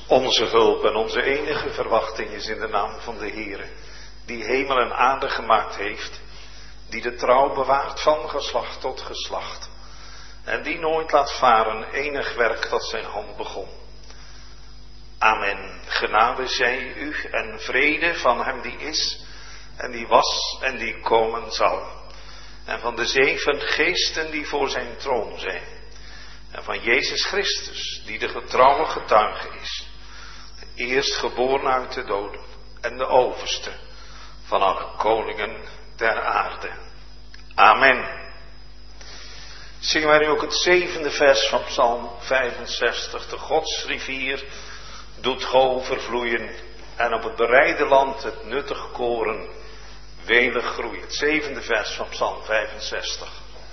Onze hulp en onze enige verwachting is in de naam van de Heere, die hemel en aarde gemaakt heeft, die de trouw bewaart van geslacht tot geslacht, en die nooit laat varen enig werk dat zijn hand begon. Amen. Genade zij u en vrede van hem die is, en die was en die komen zal, en van de 7 geesten die voor zijn troon zijn, en van Jezus Christus, die de getrouwe getuige is, de eerstgeboren uit de doden en de overste van alle koningen der aarde. Amen. Zingen wij nu ook het 7e vers van Psalm 65. De godsrivier doet golven vloeien en op het bereide land het nuttig koren welig groeit. Het 7e vers van Psalm 65.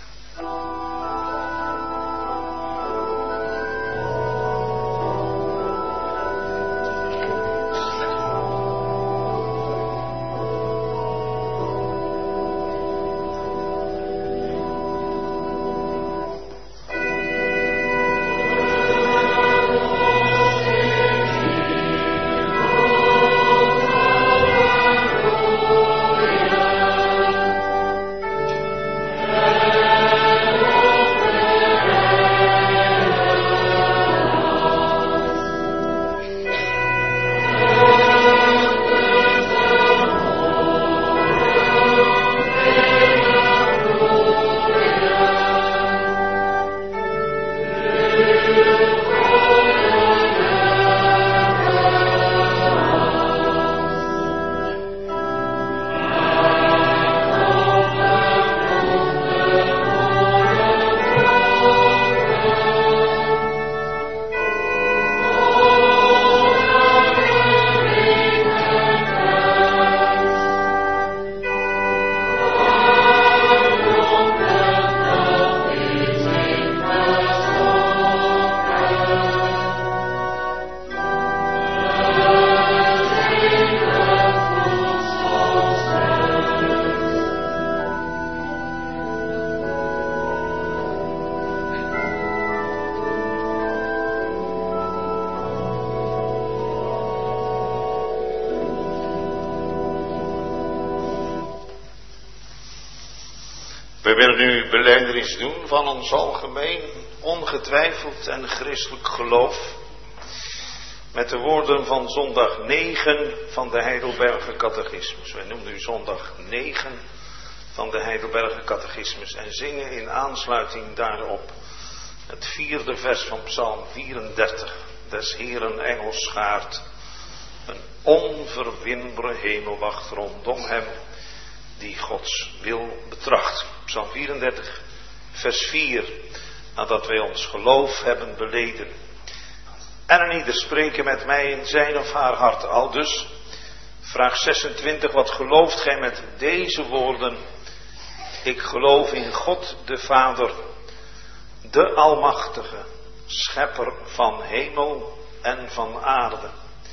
We willen nu belijdenis doen van ons algemeen, ongetwijfeld en christelijk geloof, met de woorden van zondag 9 van de Heidelberger Catechismus. Wij noemen nu zondag 9 van de Heidelberger Catechismus en zingen in aansluiting daarop het 4e vers van Psalm 34. Des Heeren engel schaart, een onverwinbare hemelwacht rondom hem die Gods wil betracht. Psalm 34, vers 4. Nadat wij ons geloof hebben beleden. En een ieder spreken met mij in zijn of haar hart. Aldus, vraag 26. Wat gelooft gij met deze woorden? Ik geloof in God de Vader, de Almachtige, schepper van hemel en van aarde.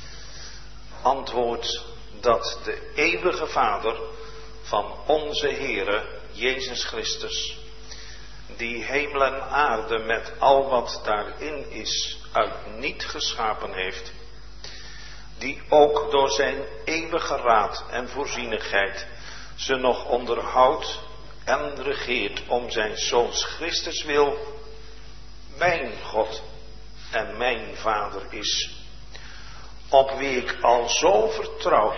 Antwoord dat de eeuwige Vader van onze Heere Jezus Christus, die hemel en aarde met al wat daarin is uit niet geschapen heeft, die ook door zijn eeuwige raad en voorzienigheid ze nog onderhoudt en regeert om zijn Zoons Christus wil, mijn God en mijn Vader is, op wie ik al zo vertrouw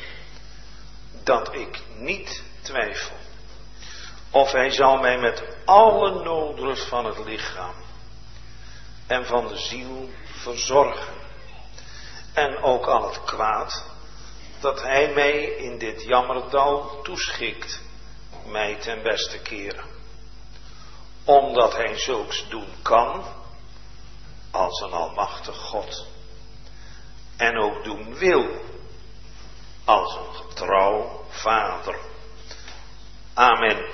dat ik niet twijfel of hij zal mij met alle noodrust van het lichaam en van de ziel verzorgen, en ook al het kwaad dat hij mij in dit jammerdal toeschikt, mij ten beste keren, omdat hij zulks doen kan als een almachtig God, en ook doen wil als een getrouw Vader. Amen.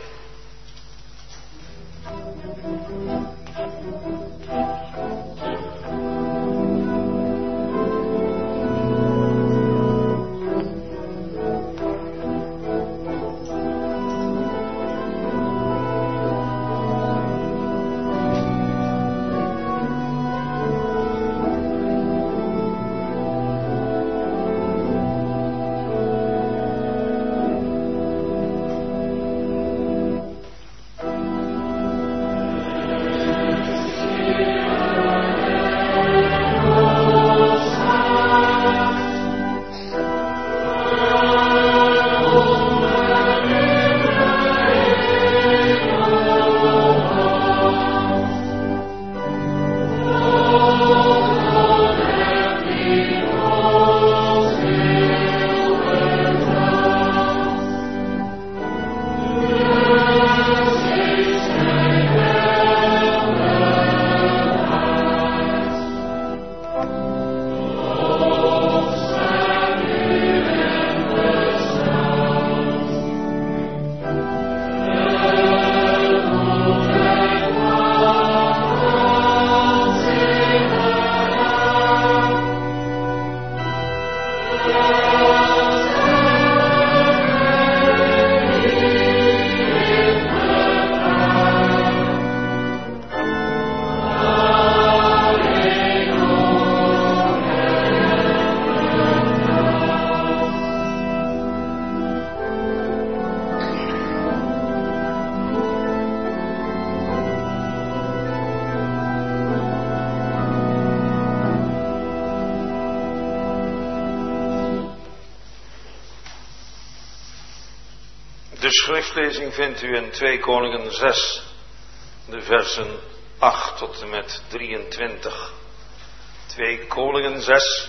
schriftlezing vindt u in 2 Koningen 6, de versen 8 tot en met 23. 2 Koningen 6,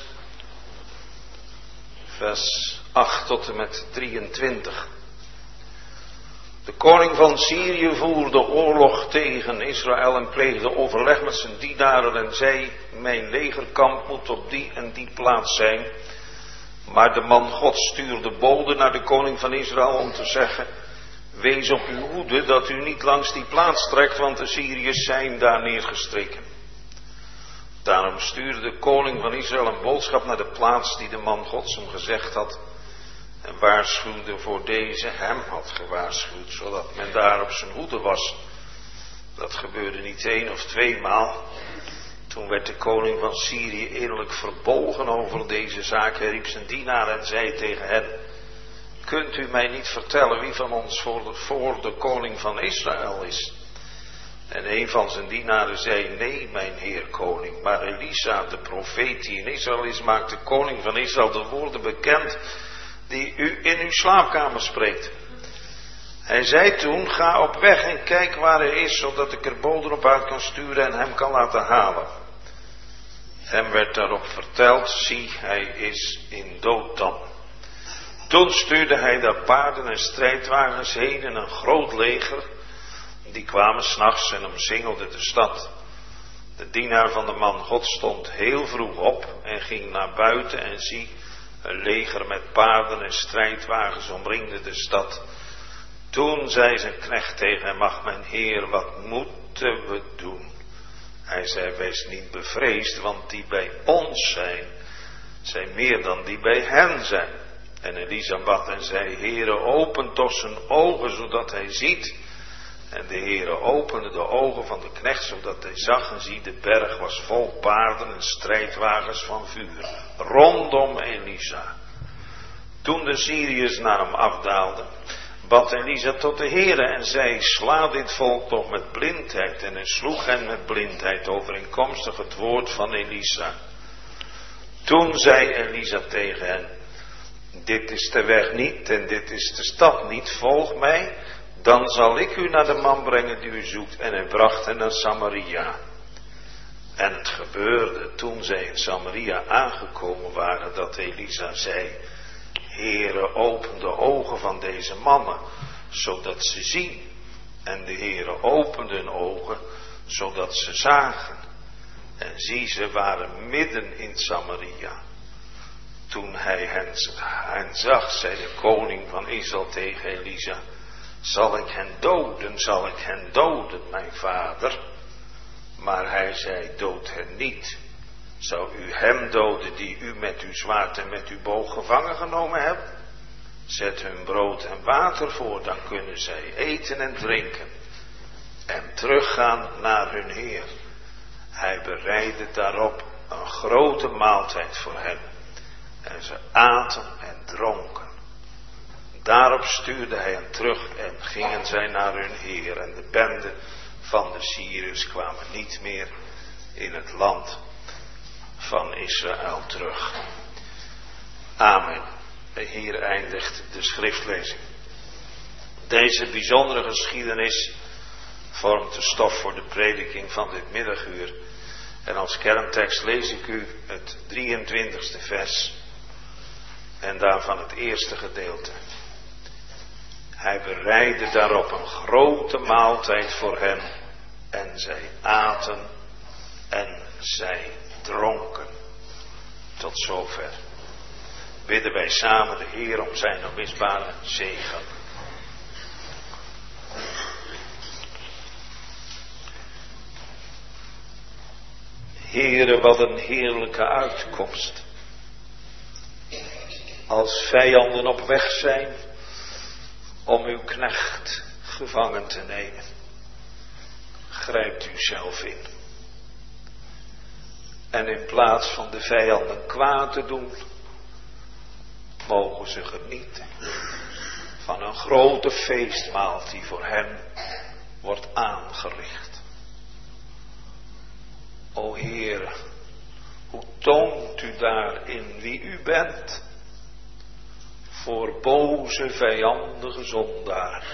vers 8 tot en met 23. De koning van Syrië voerde oorlog tegen Israël en pleegde overleg met zijn dienaren en zei: mijn legerkamp moet op die en die plaats zijn. Maar de man God stuurde boden naar de koning van Israël om te zeggen: wees op uw hoede dat u niet langs die plaats trekt, want de Syriërs zijn daar neergestreken. Daarom stuurde de koning van Israël een boodschap naar de plaats die de man Gods hem gezegd had, en waarschuwde voor deze hem had gewaarschuwd, zodat men daar op zijn hoede was. Dat gebeurde niet 1 of 2 maal. Toen werd de koning van Syrië innerlijk verbolgen over deze zaak. Hij riep zijn dienaar en zei tegen hen: kunt u mij niet vertellen wie van ons voor de koning van Israël is? En een van zijn dienaren zei: nee, mijn heer koning, maar Elisa, de profeet die in Israël is, maakt de koning van Israël de woorden bekend die u in uw slaapkamer spreekt. Hij zei toen: ga op weg en kijk waar hij is, zodat ik er boden op uit kan sturen en hem kan laten halen. Hem werd daarop verteld: zie, hij is in Dothan. Toen stuurde hij daar paarden en strijdwagens heen en een groot leger. Die kwamen 's nachts en omsingelden de stad. De dienaar van de man God stond heel vroeg op en ging naar buiten, en zie, een leger met paarden en strijdwagens omringde de stad. Toen zei zijn knecht tegen hem: ach, mijn heer, wat moeten we doen? Hij zei: wees niet bevreesd, want die bij ons zijn meer dan die bij hen zijn. En Elisa bad en zei: Heere, open toch zijn ogen, zodat hij ziet. En de Heere opende de ogen van de knecht, zodat hij zag, en zie, de berg was vol paarden en strijdwagens van vuur, rondom Elisa. Toen de Syriërs naar hem afdaalden, bad Elisa tot de Heere en zei: sla dit volk toch met blindheid. En hij sloeg hen met blindheid, overeenkomstig het woord van Elisa. Toen zei Elisa tegen hen: dit is de weg niet en dit is de stad niet, volg mij, dan zal ik u naar de man brengen die u zoekt. En hij bracht hen naar Samaria. En het gebeurde toen zij in Samaria aangekomen waren, dat Elisa zei: Heere, open de ogen van deze mannen, zodat ze zien. En de Heere opende hun ogen, zodat ze zagen. En zie, ze waren midden in Samaria. Toen hij hen zag, zei de koning van Israël tegen Elisa: zal ik hen doden, mijn vader? Maar hij zei: dood hen niet. Zou u hem doden die u met uw zwaard en met uw boog gevangen genomen hebt? Zet hun brood en water voor, dan kunnen zij eten en drinken en teruggaan naar hun heer. Hij bereidde daarop een grote maaltijd voor hen. En ze aten en dronken. Daarop stuurde hij hen terug en gingen zij naar hun heer. En de bende van de Syriërs kwamen niet meer in het land van Israël terug. Amen. Hier eindigt de schriftlezing. Deze bijzondere geschiedenis vormt de stof voor de prediking van dit middaguur. En als kerntekst lees ik u het 23e vers en daarvan het eerste gedeelte. Hij bereidde daarop een grote maaltijd voor hen en zij aten en zij dronken. Tot zover. Bidden wij samen de Heer om zijn onmisbare zegen. Heere, wat een heerlijke uitkomst. Als vijanden op weg zijn om uw knecht gevangen te nemen, grijpt u zelf in. En in plaats van de vijanden kwaad te doen, mogen ze genieten van een grote feestmaal die voor hen wordt aangericht. O Heere, hoe toont u daarin wie u bent? voor boze, vijandige zondaar.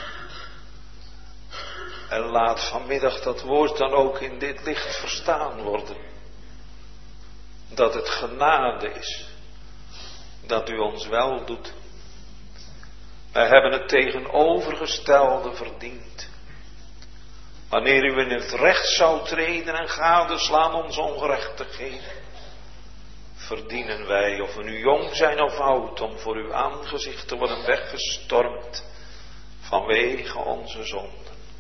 En laat vanmiddag dat woord dan ook in dit licht verstaan worden. Dat het genade is. Dat u ons wel doet. Wij hebben het tegenovergestelde verdiend. Wanneer u in het recht zou treden en gadeslaan onze ongerechtigheden. Verdienen wij, of we nu jong zijn of oud, om voor uw aangezicht te worden weggestormd. Vanwege onze zonden.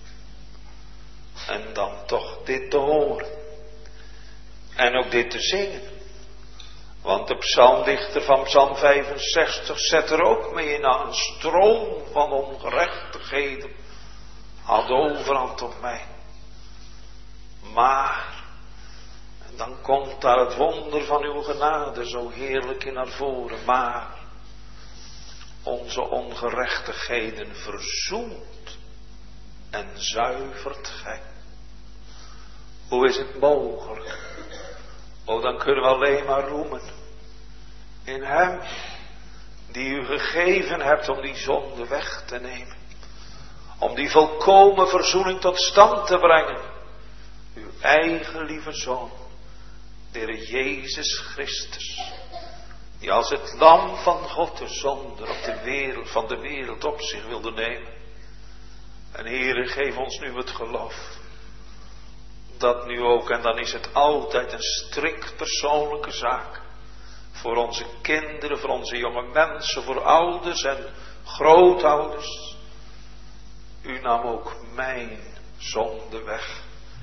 En dan toch dit te horen. En ook dit te zingen. Want de psalmdichter van psalm 65 zet er ook mee in aan. Een stroom van ongerechtigheden had overhand op mij. Maar, en dan komt daar het wonder van uw genade zo heerlijk in naar voren. Maar, onze ongerechtigheden verzoent en zuivert gij. Hoe is het mogelijk? Oh, dan kunnen we alleen maar roemen. In hem, die u gegeven hebt om die zonde weg te nemen. Om die volkomen verzoening tot stand te brengen. Uw eigen lieve Zoon, de Heer Jezus Christus. Die als het lam van God de zonde van de wereld op zich wilde nemen. En Heere, geef ons nu het geloof. Dat nu ook, en dan is het altijd een strikt persoonlijke zaak. Voor onze kinderen, voor onze jonge mensen, voor ouders en grootouders. U nam ook mijn zonde weg.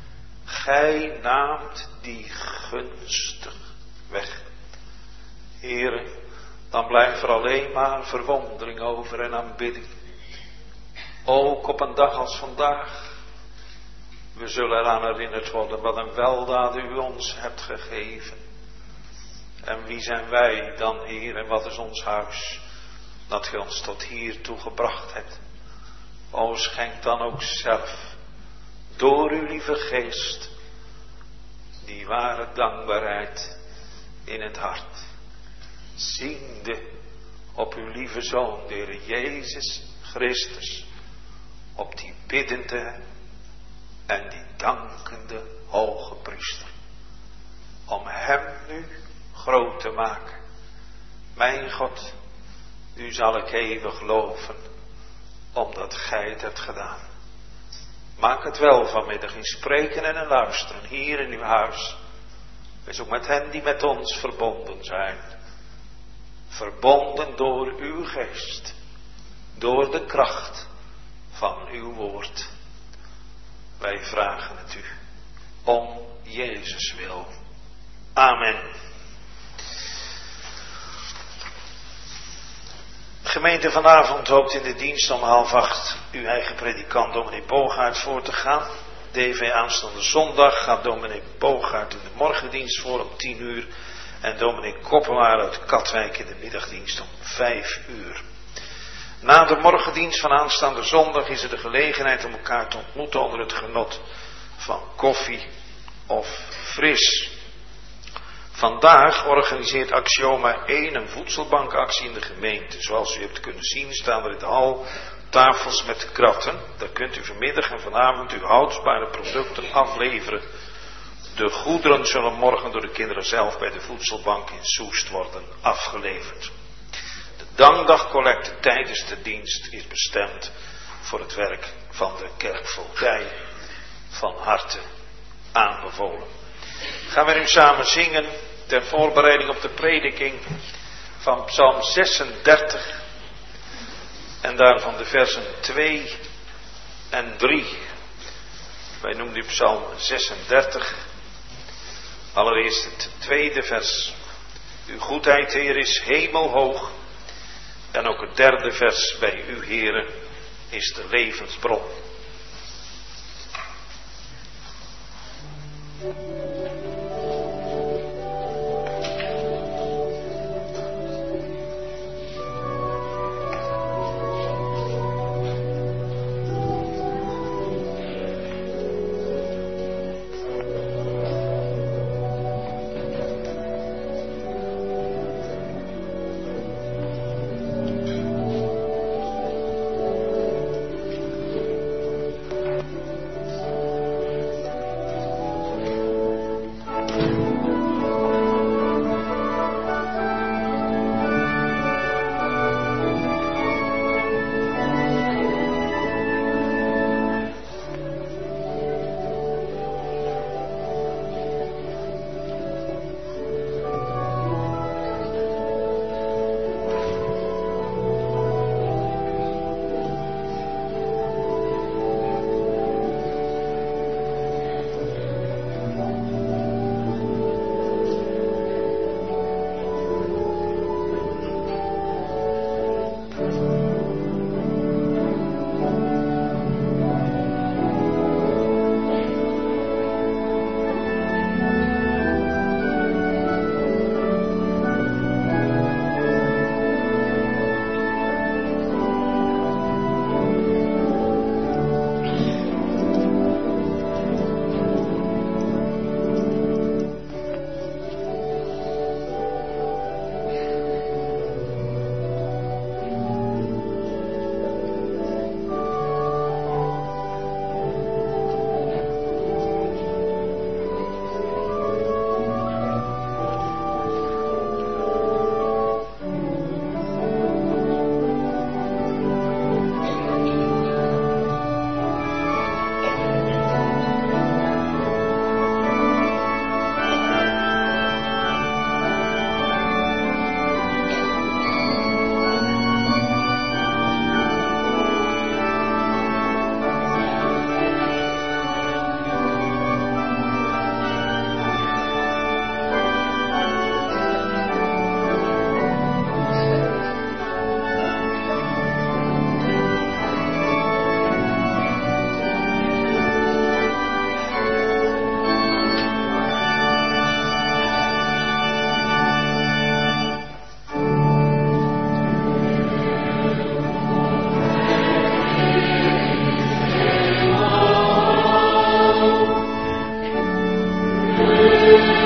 Gij naamt die gunstig weg. Heere, dan blijft er alleen maar verwondering over en aanbidding. Ook op een dag als vandaag. We zullen eraan herinnerd worden wat een weldaad u ons hebt gegeven. En wie zijn wij dan, Heer, en wat is ons huis, dat u ons tot hiertoe gebracht hebt. O, schenk dan ook zelf, door uw lieve geest, die ware dankbaarheid in het hart. Ziende op uw lieve Zoon, de Heer Jezus Christus, op die biddende en die dankende hoge priester. Om hem nu groot te maken. Mijn God, u zal ik eeuwig loven, omdat gij het hebt gedaan. Maak het wel vanmiddag in spreken en in luisteren, hier in uw huis. Wees ook met hen die met ons verbonden zijn. Verbonden door uw geest. Door de kracht van uw woord. Wij vragen het u. Om Jezus wil. Amen. Gemeente, vanavond hoopt in de dienst om 7:30 uw eigen predikant dominee Bogaert voor te gaan. DV aanstaande zondag gaat dominee Bogaert in de morgendienst voor om 10:00. En dominee Koppelaar uit Katwijk in de middagdienst om 5:00. Na de morgendienst van aanstaande zondag is er de gelegenheid om elkaar te ontmoeten onder het genot van koffie of fris. Vandaag organiseert Axioma 1 een voedselbankactie in de gemeente. Zoals u hebt kunnen zien staan er in de hal tafels met kratten. Daar kunt u vanmiddag en vanavond uw houdbare producten afleveren. De goederen zullen morgen door de kinderen zelf bij de voedselbank in Soest worden afgeleverd. De dankdagcollecte tijdens de dienst is bestemd voor het werk van de kerkvoogdij. Van harte aanbevolen. Gaan we nu samen zingen ter voorbereiding op de prediking van Psalm 36 en daarvan de versen 2 en 3. Wij noemen die Psalm 36. Allereerst het tweede vers. Uw goedheid, Heer, is hemelhoog. En ook het derde vers bij u, Heere, is de levensbron.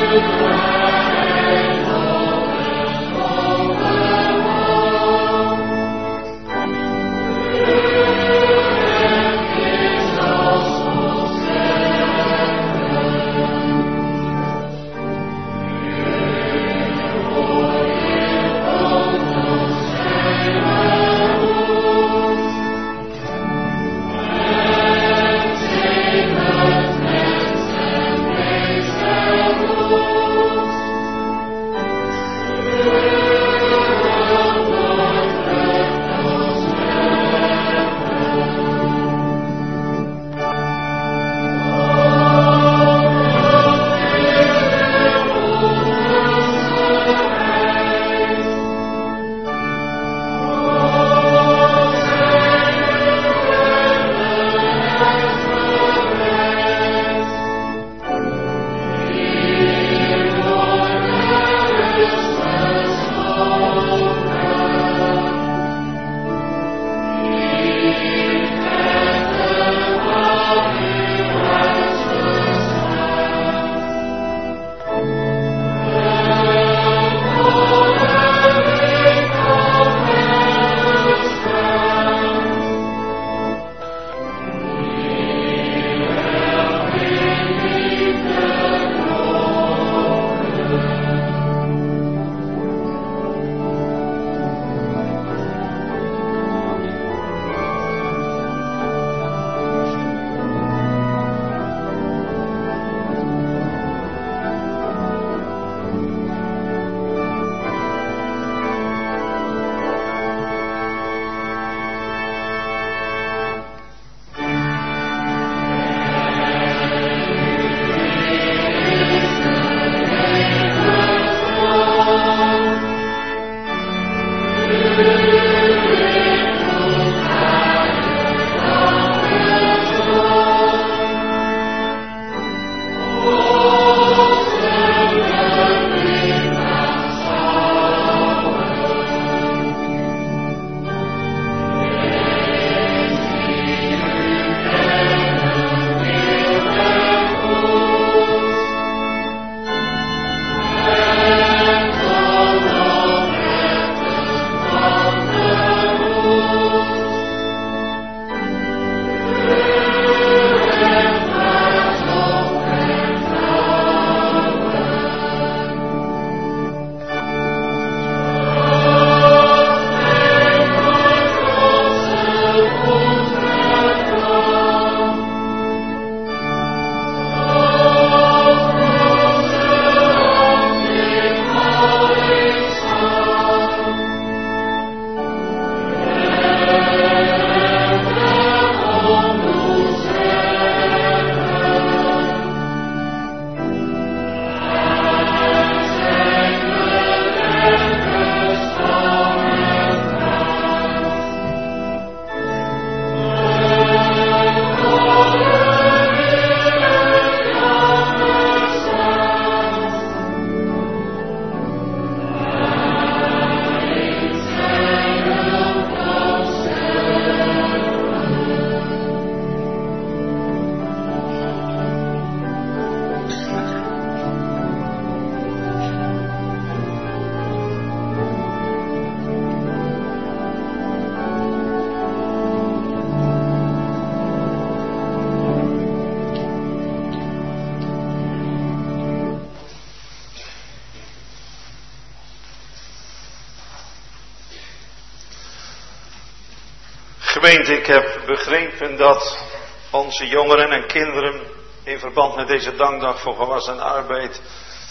Gemeente, ik heb begrepen dat onze jongeren en kinderen in verband met deze dankdag voor gewassen arbeid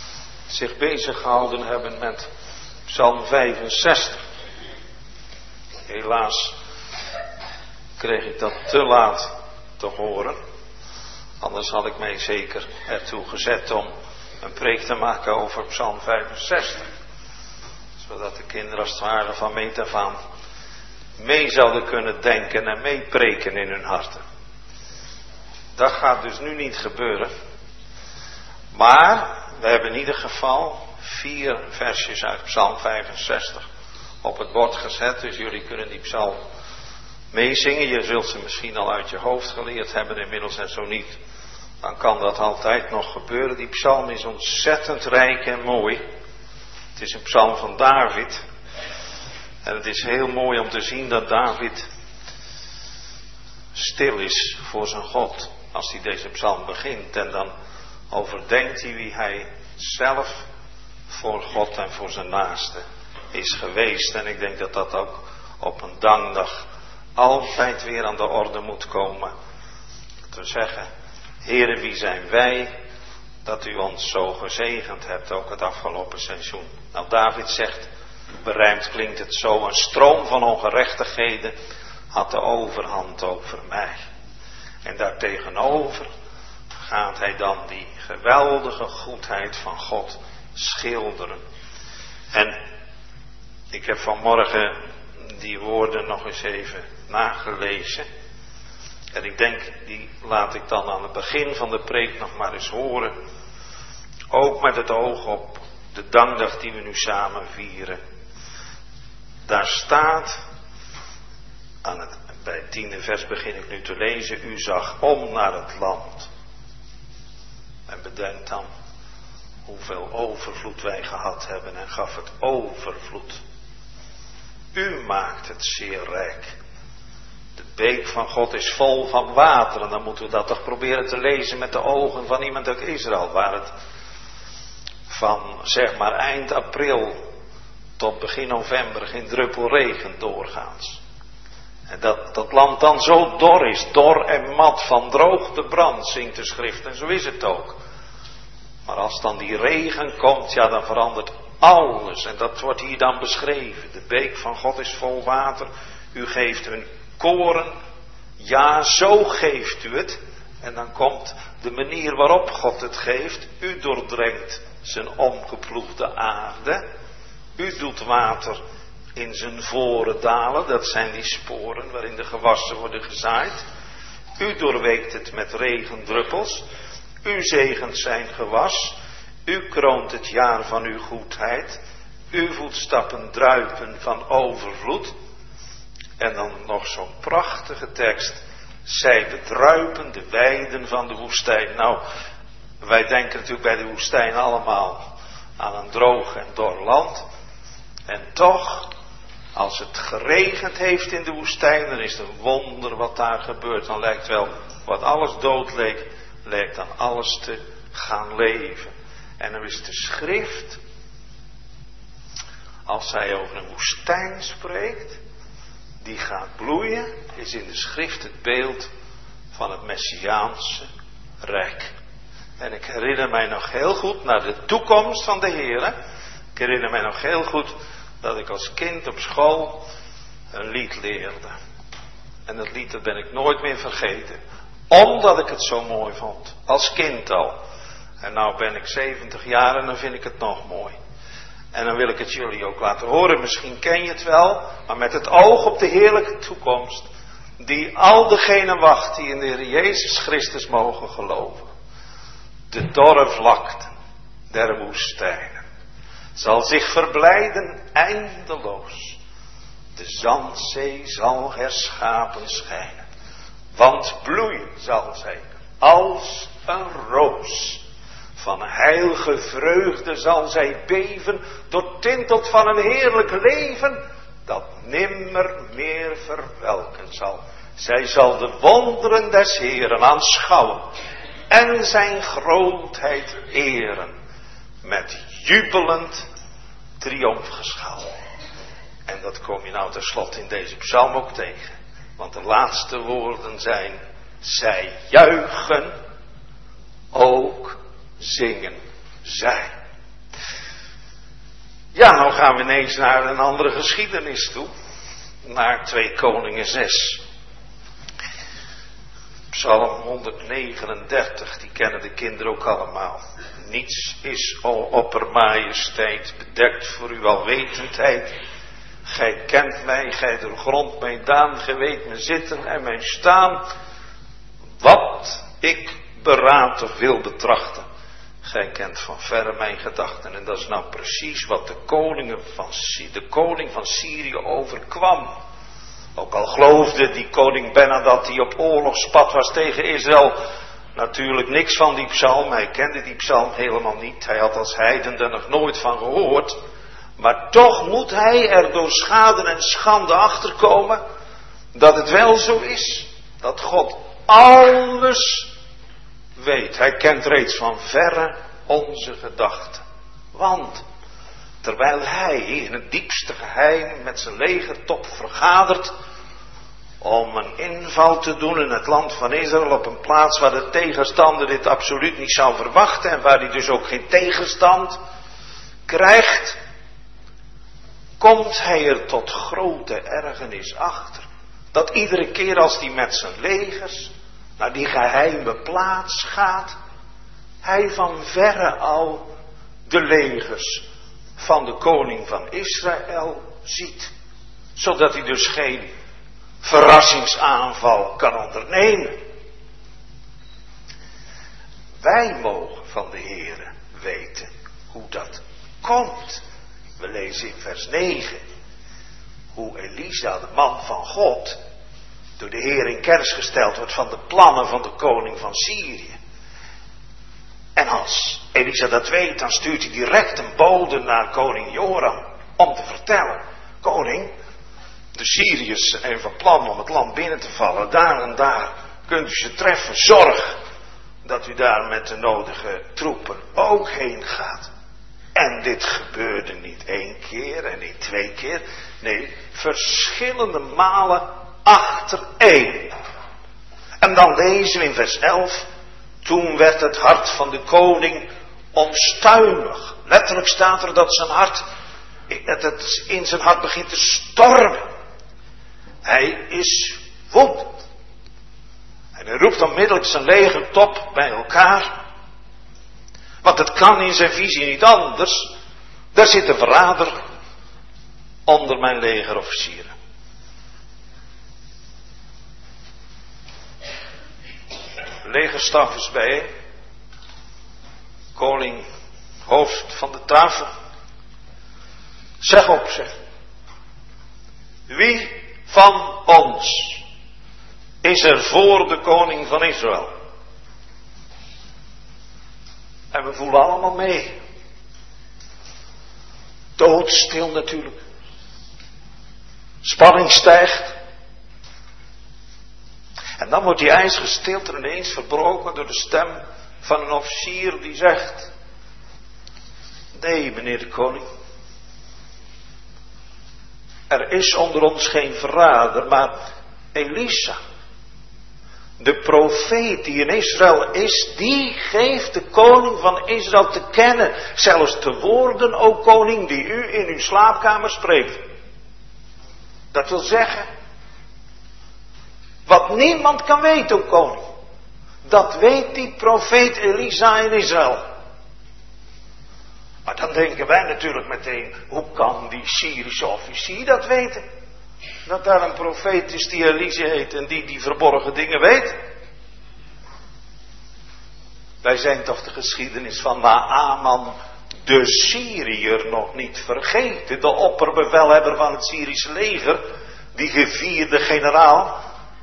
zich bezig gehouden hebben met Psalm 65. Helaas kreeg ik dat te laat te horen. Anders had ik mij zeker ertoe gezet om een preek te maken over Psalm 65. Zodat de kinderen als het ware van meet af aan mee zouden kunnen denken en meepreken in hun harten. Dat gaat dus nu niet gebeuren. Maar we hebben in ieder geval 4 versjes uit Psalm 65 op het bord gezet. Dus jullie kunnen die psalm meezingen. Je zult ze misschien al uit je hoofd geleerd hebben inmiddels en zo niet. dan kan dat altijd nog gebeuren. Die psalm is ontzettend rijk en mooi. Het is een psalm van David. En het is heel mooi om te zien dat David stil is voor zijn God. Als hij deze psalm begint en dan overdenkt hij wie hij zelf voor God en voor zijn naaste is geweest. En ik denk dat dat ook op een dankdag altijd weer aan de orde moet komen. Te zeggen, Heere, wie zijn wij dat u ons zo gezegend hebt, ook het afgelopen seizoen. Nou, David zegt, berijmd klinkt het zo, een stroom van ongerechtigheden had de overhand over mij. En daartegenover gaat hij dan die geweldige goedheid van God schilderen. En ik heb vanmorgen die woorden nog eens even nagelezen. En ik denk, die laat ik dan aan het begin van de preek nog maar eens horen. Ook met het oog op de dankdag die we nu samen vieren. Daar staat, bij het 10e vers begin ik nu te lezen. U zag om naar het land. En bedenk dan hoeveel overvloed wij gehad hebben en gaf het overvloed. U maakt het zeer rijk. De beek van God is vol van water. En dan moeten we dat toch proberen te lezen met de ogen van iemand uit Israël. Waar het van zeg maar eind april tot begin november geen druppel regen doorgaans. En dat land dan zo dor is, dor en mat, van droogte brand, zingt de schrift. En zo is het ook. Maar als dan die regen komt, ja, dan verandert alles. En dat wordt hier dan beschreven. De beek van God is vol water. U geeft hun koren. Ja, zo geeft u het. En dan komt de manier waarop God het geeft. U doordrenkt zijn omgeploegde aarde. U doet water in zijn voren dalen. Dat zijn die sporen waarin de gewassen worden gezaaid. U doorweekt het met regendruppels. U zegent zijn gewas. U kroont het jaar van uw goedheid. Uw voetstappen druipen van overvloed. En dan nog zo'n prachtige tekst. Zij bedruipen de weiden van de woestijn. Nou, wij denken natuurlijk bij de woestijn allemaal aan een droog en dor land. En toch, als het geregend heeft in de woestijn, dan is het een wonder wat daar gebeurt. Dan lijkt wel, wat alles dood leek, lijkt dan alles te gaan leven. En dan is de schrift, als zij over een woestijn spreekt, die gaat bloeien, is in de schrift het beeld van het Messiaanse Rijk. En ik herinner mij nog heel goed naar de toekomst van de Heer. Ik herinner mij nog heel goed dat ik als kind op school een lied leerde. En dat lied, dat ben ik nooit meer vergeten. Omdat ik het zo mooi vond. Als kind al. En nou ben ik 70 jaar en dan vind ik het nog mooi. En dan wil ik het jullie ook laten horen. Misschien ken je het wel. Maar met het oog op de heerlijke toekomst. Die al degenen wacht die in de Heer Jezus Christus mogen geloven. De dorre vlakten der woestijnen. Zal zich verblijden eindeloos. De zandzee zal herschapen schijnen. Want bloeien zal zij als een roos. Van heilige vreugde zal zij beven. Doortinteld van een heerlijk leven. Dat nimmer meer verwelken zal. Zij zal de wonderen des Heeren aanschouwen. En zijn grootheid eren. Met jubelend triomfgeschal. En dat kom je nou tenslotte in deze psalm ook tegen. Want de laatste woorden zijn. Zij juichen. Ook zingen zij. Ja, nou gaan we ineens naar een andere geschiedenis toe. Naar 2 Koningen 6. Psalm 139, die kennen de kinderen ook allemaal. Niets is, o oppermajesteit, bedekt voor uw alwetendheid. Gij kent mij, gij doorgrondt mijn daan, gij weet mijn zitten en mijn staan. Wat ik beraad of wil betrachten. Gij kent van verre mijn gedachten. En dat is nou precies wat de koning van Syrië overkwam. Ook al geloofde die koning Benadad, die op oorlogspad was tegen Israël, natuurlijk niks van die psalm. Hij kende die psalm helemaal niet. Hij had als heiden er nog nooit van gehoord. Maar toch moet hij er door schade en schande achterkomen dat het wel zo is. Dat God alles weet. Hij kent reeds van verre onze gedachten. Want terwijl hij in het diepste geheim met zijn legertop vergadert om een inval te doen in het land van Israël op een plaats waar de tegenstander dit absoluut niet zou verwachten en waar hij dus ook geen tegenstand krijgt, komt hij er tot grote ergernis achter. Dat iedere keer als hij met zijn legers naar die geheime plaats gaat, hij van verre al de legers van de koning van Israël ziet. Zodat hij dus geen verrassingsaanval kan ondernemen. Wij mogen van de Heere weten hoe dat komt. We lezen in vers 9 hoe Elisa, de man van God, door de Heer in kennis gesteld wordt van de plannen van de koning van Syrië. En als Elisa dat weet, dan stuurt hij direct een bode naar koning Joram om te vertellen: koning, de Syriërs zijn van plan om het land binnen te vallen. Daar en daar kunt u ze treffen. Zorg dat u daar met de nodige troepen ook heen gaat. En dit gebeurde niet 1 keer en niet 2 keer. Nee, verschillende malen achtereen. En dan lezen we in vers 11. Toen werd het hart van de koning onstuimig. Letterlijk staat er dat het in zijn hart begint te stormen. Hij is woedend. En hij roept onmiddellijk zijn legertop bij elkaar. Want het kan in zijn visie niet anders. Daar zit een verrader onder mijn legerofficieren. De legerstaf is bijeen. Koning, hoofd van de tafel. Zeg op, zeg. Wie van ons is er voor de koning van Israël? En we voelen allemaal mee. Doodstil natuurlijk. Spanning stijgt. En dan wordt die ijzeren stilte ineens verbroken door de stem van een officier die zegt: nee, meneer de koning. Er is onder ons geen verrader, maar Elisa, de profeet die in Israël is, die geeft de koning van Israël te kennen. Zelfs de woorden, o koning, die u in uw slaapkamer spreekt. Dat wil zeggen, wat niemand kan weten, o koning. Dat weet die profeet Elisa in Israël. Maar dan denken wij natuurlijk meteen, hoe kan die Syrische officier dat weten? Dat daar een profeet is die Elisa heet en die verborgen dingen weet. Wij zijn toch de geschiedenis van Naaman, de Syriër, nog niet vergeten. De opperbevelhebber van het Syrische leger, die gevierde generaal,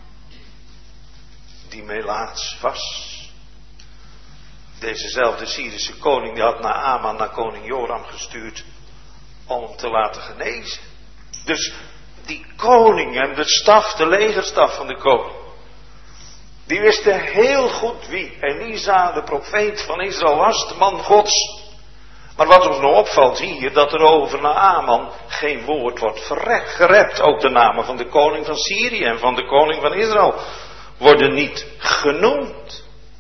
die melaats was. Dezezelfde Syrische koning, die had Naaman naar koning Joram gestuurd om hem te laten genezen. Dus die koning en de staf, de legerstaf van de koning, die wisten heel goed wie Elisa, de profeet van Israël, was, de man Gods. Maar wat ons nou opvalt hier, dat er over Naaman geen woord wordt gerept. Ook de namen van de koning van Syrië en van de koning van Israël worden niet genoemd.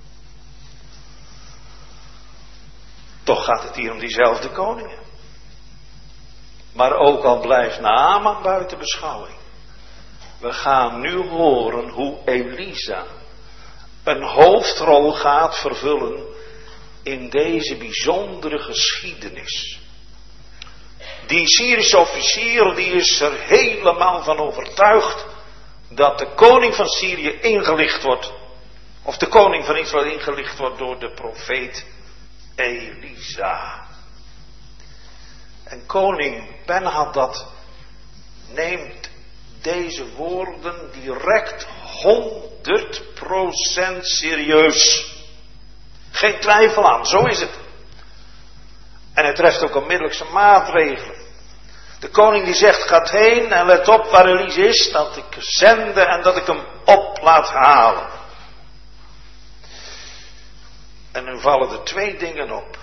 Toch gaat het hier om diezelfde koningen. Maar ook al blijft Naaman buiten beschouwing, we gaan nu horen hoe Elisa een hoofdrol gaat vervullen in deze bijzondere geschiedenis. Die Syrische officier, die is er helemaal van overtuigd dat de koning van Syrië ingelicht wordt, of de koning van Israël ingelicht wordt door de profeet Elisa. En koning Ben-Hadad neemt deze woorden direct 100% serieus. Geen twijfel aan, zo is het. En hij treft ook onmiddellijk zijn maatregelen. De koning die zegt, gaat heen en let op waar Elise is, dat ik zende en dat ik hem op laat halen. En nu vallen er 2 dingen op.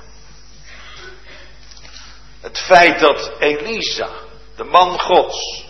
Het feit dat Elisa, de man Gods,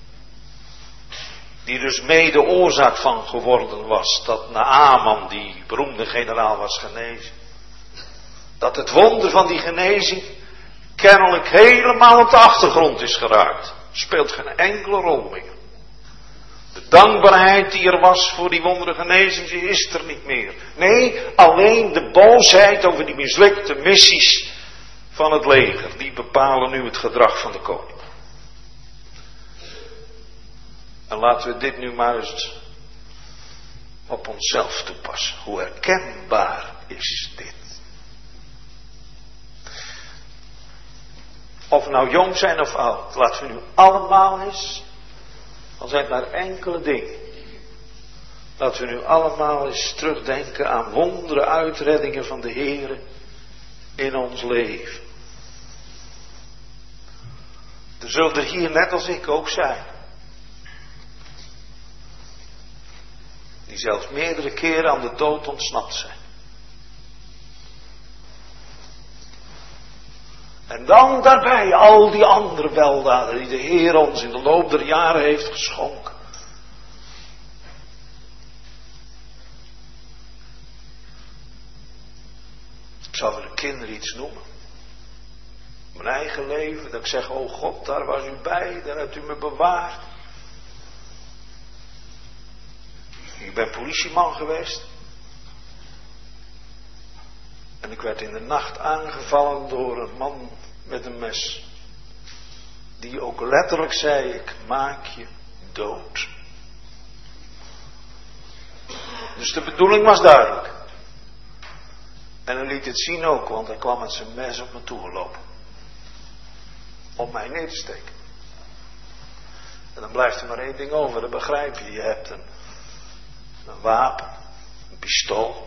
die dus mede oorzaak van geworden was, dat Naaman, die beroemde generaal, was genezen. Dat het wonder van die genezing kennelijk helemaal op de achtergrond is geraakt. Speelt geen enkele rol meer. De dankbaarheid die er was voor die wondere genezing, die is er niet meer. Nee, alleen de boosheid over die mislukte missies van het leger, die bepalen nu het gedrag van de koning. En laten we dit nu maar eens op onszelf toepassen. Hoe herkenbaar is dit? Of we nou jong zijn of oud, laten we nu allemaal eens, al zijn het maar enkele dingen, laten we nu allemaal eens terugdenken aan wondere uitreddingen van de Heere in ons leven. Er zullen er hier net als ik ook zijn, die zelfs meerdere keren aan de dood ontsnapt zijn. En dan daarbij al die andere weldaden die de Heer ons in de loop der jaren heeft geschonken. Ik zal voor de kinderen iets noemen. Mijn eigen leven, dat ik zeg, oh God, daar was u bij, daar hebt u me bewaard. Ik ben politieman geweest. En ik werd in de nacht aangevallen door een man met een mes. Die ook letterlijk zei, ik maak je dood. Dus de bedoeling was duidelijk. En hij liet het zien ook, want hij kwam met zijn mes op me toegelopen. Om mij neer te steken. En dan blijft er maar 1 ding over, dat begrijp je. Je hebt een wapen, een pistool.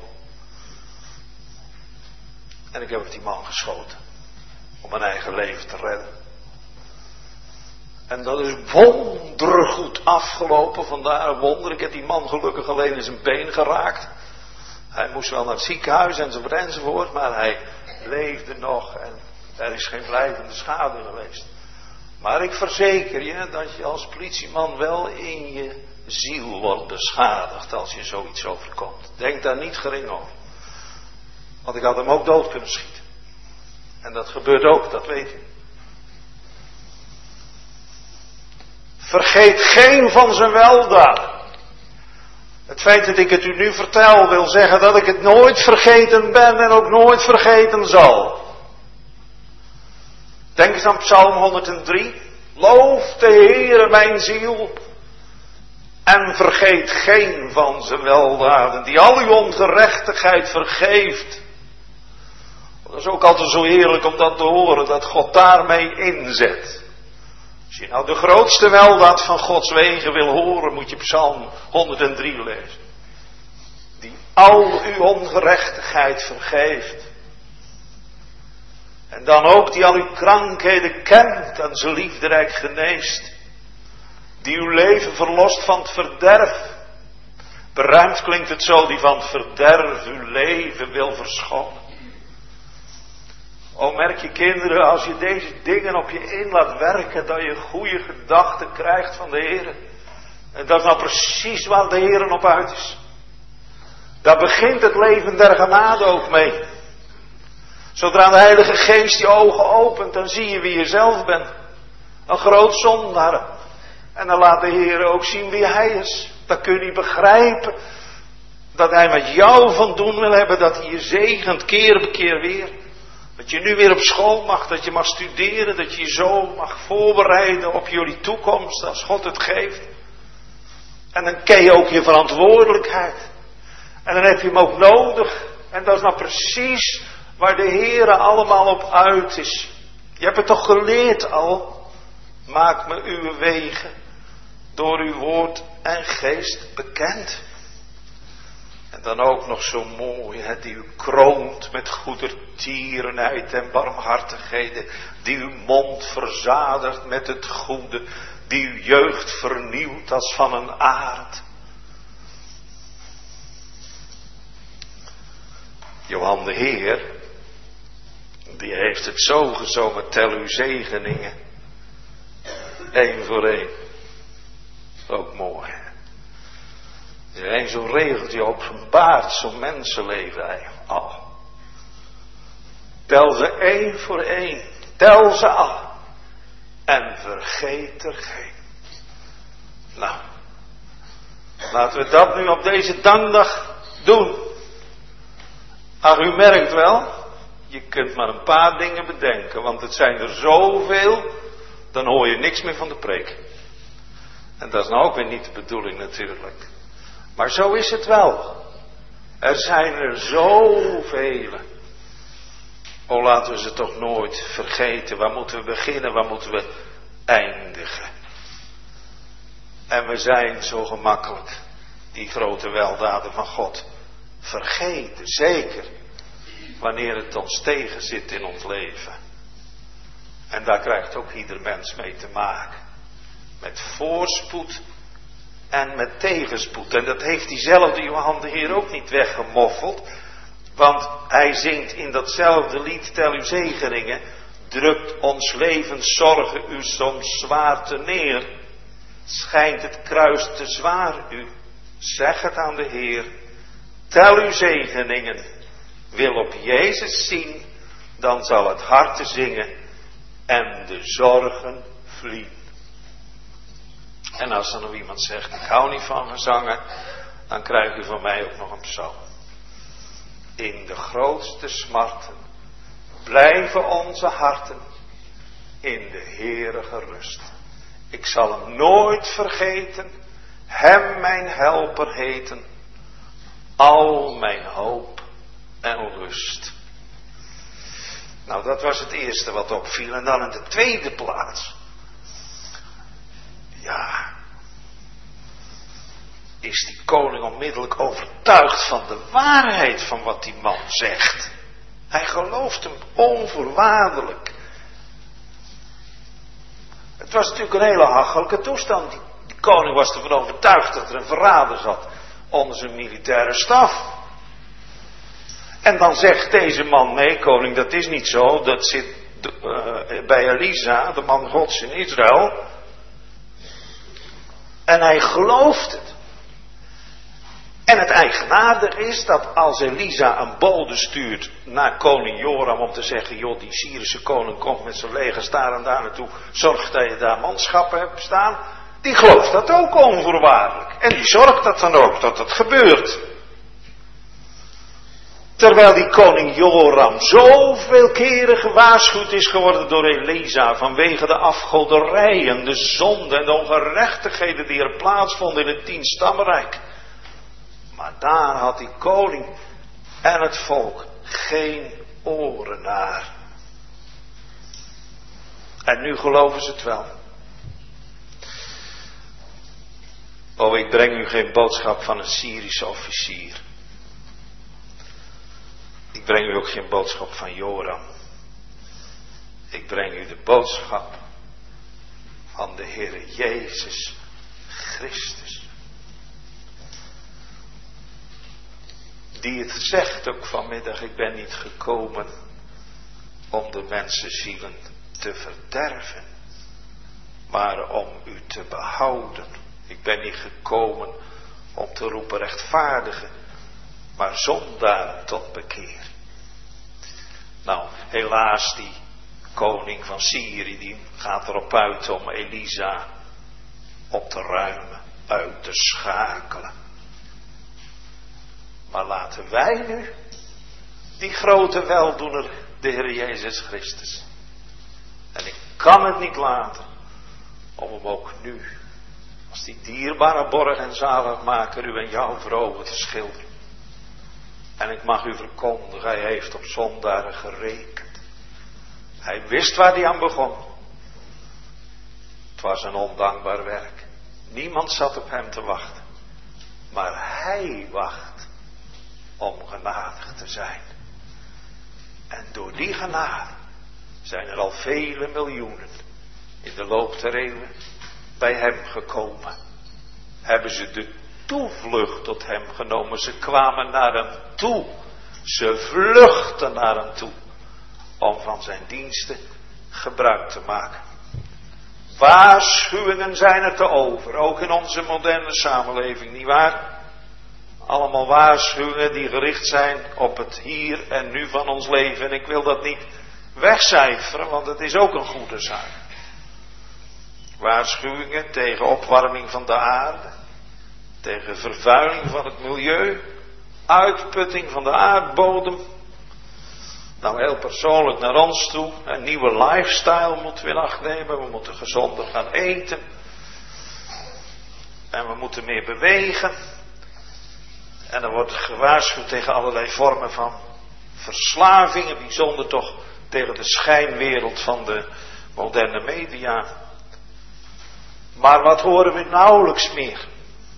En ik heb op die man geschoten. Om mijn eigen leven te redden. En dat is wondergoed afgelopen. Vandaar een wonder. Ik heb die man gelukkig alleen in zijn been geraakt. Hij moest wel naar het ziekenhuis enzovoort. Maar hij leefde nog. En er is geen blijvende schade geweest. Maar ik verzeker je dat je als politieman wel in je ziel wordt beschadigd als je zoiets overkomt. Denk daar niet gering over. Want ik had hem ook dood kunnen schieten. En dat gebeurt ook, dat weet je. Vergeet geen van zijn weldaden. Het feit dat ik het u nu vertel wil zeggen dat ik het nooit vergeten ben en ook nooit vergeten zal. Denk eens aan Psalm 103. Loof de Heere mijn ziel en vergeet geen van zijn weldaden die al uw ongerechtigheid vergeeft. Dat is ook altijd zo heerlijk om dat te horen, dat God daarmee inzet. Als je nou de grootste weldaad van Gods wegen wil horen, moet je Psalm 103 lezen. Die al uw ongerechtigheid vergeeft. En dan ook die al uw krankheden kent en zijn liefderijk geneest. Die uw leven verlost van het verderf. Beruimd klinkt het zo, die van het verderf uw leven wil verschonen. O, merk je kinderen, als je deze dingen op je in laat werken, dat je goede gedachten krijgt van de Heer. En dat is nou precies waar de Heer op uit is. Daar begint het leven der genade ook mee. Zodra de Heilige Geest je ogen opent, dan zie je wie je zelf bent. Een groot zondaar. En dan laat de Heer ook zien wie Hij is. Dan kun je niet begrijpen dat Hij met jou van doen wil hebben, dat Hij je zegent keer op keer weer. Dat je nu weer op school mag, dat je mag studeren, dat je je zo mag voorbereiden op jullie toekomst als God het geeft. En dan ken je ook je verantwoordelijkheid. En dan heb je hem ook nodig. En dat is nou precies waar de Heere allemaal op uit is. Je hebt het toch geleerd al. Maak me uw wegen door uw woord en geest bekend. En dan ook nog zo mooi, hè, die u kroont met goedertierenheid en barmhartigheden. Die uw mond verzadigt met het goede. Die uw jeugd vernieuwt als van een arend. Johan de Heer, die heeft het zo gezongen, tel uw zegeningen. 1 voor 1. Ook mooi. En zo regelt hij openbaart zo'n mensenleven eigenlijk al. Tel ze 1 voor 1. Tel ze al. En vergeet er geen. Nou. Laten we dat nu op deze dankdag doen. Ach, u merkt wel. Je kunt maar een paar dingen bedenken. Want het zijn er zoveel. Dan hoor je niks meer van de preek. En dat is nou ook weer niet de bedoeling natuurlijk. Maar zo is het wel. Er zijn er zoveel. Oh, laten we ze toch nooit vergeten. Waar moeten we beginnen? Waar moeten we eindigen? En we zijn zo gemakkelijk die grote weldaden van God vergeten. Zeker wanneer het ons tegenzit in ons leven. En daar krijgt ook ieder mens mee te maken. Met voorspoed en met tegenspoed. En dat heeft diezelfde Johan de Heer ook niet weggemoffeld. Want hij zingt in datzelfde lied, tel uw zegeningen. Drukt ons levenszorgen u soms zwaar te neer. Schijnt het kruis te zwaar u. Zeg het aan de Heer. Tel uw zegeningen. Wil op Jezus zien. Dan zal het hart zingen. En de zorgen vliegen. En als er nog iemand zegt, ik hou niet van gezangen, dan krijg u van mij ook nog een psalm. In de grootste smarten blijven onze harten in de Heere gerust. Ik zal hem nooit vergeten, hem mijn helper heten, al mijn hoop en rust. Nou, dat was het eerste wat opviel. En dan in de tweede plaats. Ja, is die koning onmiddellijk overtuigd van de waarheid van wat die man zegt. Hij gelooft hem onvoorwaardelijk. Het was natuurlijk een hele hachelijke toestand. Die koning was ervan overtuigd dat er een verrader zat onder zijn militaire staf. En dan zegt deze man, nee koning, dat is niet zo. Dat zit bij Elisa, de man Gods in Israël. En hij gelooft het. En het eigenaardige is dat als Elisa een bode stuurt naar koning Joram om te zeggen, joh, die Syrische koning komt met zijn legers daar en daar naartoe, zorg dat je daar manschappen hebt staan, die gelooft dat ook onvoorwaardelijk. En die zorgt dat dan ook, dat het gebeurt. Terwijl die koning Joram zoveel keren gewaarschuwd is geworden door Elisa vanwege de afgoderijen, de zonde en de ongerechtigheden die er plaatsvonden in het 10-stammenrijk. Maar daar had die koning en het volk geen oren naar. En nu geloven ze het wel. Oh, ik breng u geen boodschap van een Syrische officier. Ik breng u ook geen boodschap van Joram. Ik breng u de boodschap van de Heere Jezus Christus. Die het zegt ook vanmiddag, ik ben niet gekomen om de mensenzielen te verderven, maar om u te behouden. Ik ben niet gekomen om te roepen rechtvaardigen, maar zondaren tot bekeer. Nou, helaas die koning van Syrië, die gaat erop uit om Elisa op te ruimen, uit te schakelen. Maar laten wij nu die grote weldoener, de Heer Jezus Christus. En ik kan het niet laten om hem ook nu, als die dierbare borg en zaligmaker, u en jou voor ogen te schilderen. En ik mag u verkondigen, hij heeft op zondaren gerekend. Hij wist waar hij aan begon. Het was een ondankbaar werk. Niemand zat op hem te wachten. Maar hij wacht om genadig te zijn. En door die genade zijn er al vele miljoenen in de loop der eeuwen bij hem gekomen. Hebben ze de toevlucht tot hem genomen. Ze kwamen naar hem toe. Ze vluchten naar hem toe. Om van zijn diensten gebruik te maken. Waarschuwingen zijn er te over. Ook in onze moderne samenleving, nietwaar? Allemaal waarschuwingen die gericht zijn op het hier en nu van ons leven. En ik wil dat niet wegcijferen, want het is ook een goede zaak. Waarschuwingen tegen opwarming van de aarde. Tegen vervuiling van het milieu. Uitputting van de aardbodem. Nou, heel persoonlijk naar ons toe. Een nieuwe lifestyle moeten we in acht nemen. We moeten gezonder gaan eten. En we moeten meer bewegen. En er wordt gewaarschuwd tegen allerlei vormen van verslavingen. Bijzonder toch tegen de schijnwereld van de moderne media. Maar wat horen we nauwelijks meer?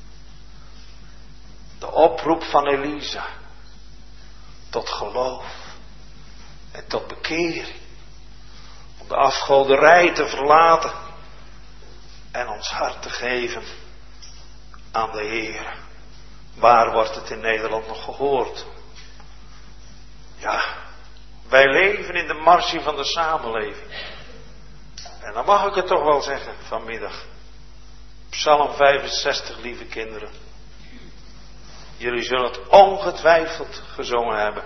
De oproep van Elisa. Tot geloof. En tot bekering. Om de afgoderij te verlaten. En ons hart te geven aan de Heer. Waar wordt het in Nederland nog gehoord? Ja, wij leven in de marge van de samenleving. En dan mag ik het toch wel zeggen vanmiddag. Psalm 65, lieve kinderen. Jullie zullen het ongetwijfeld gezongen hebben.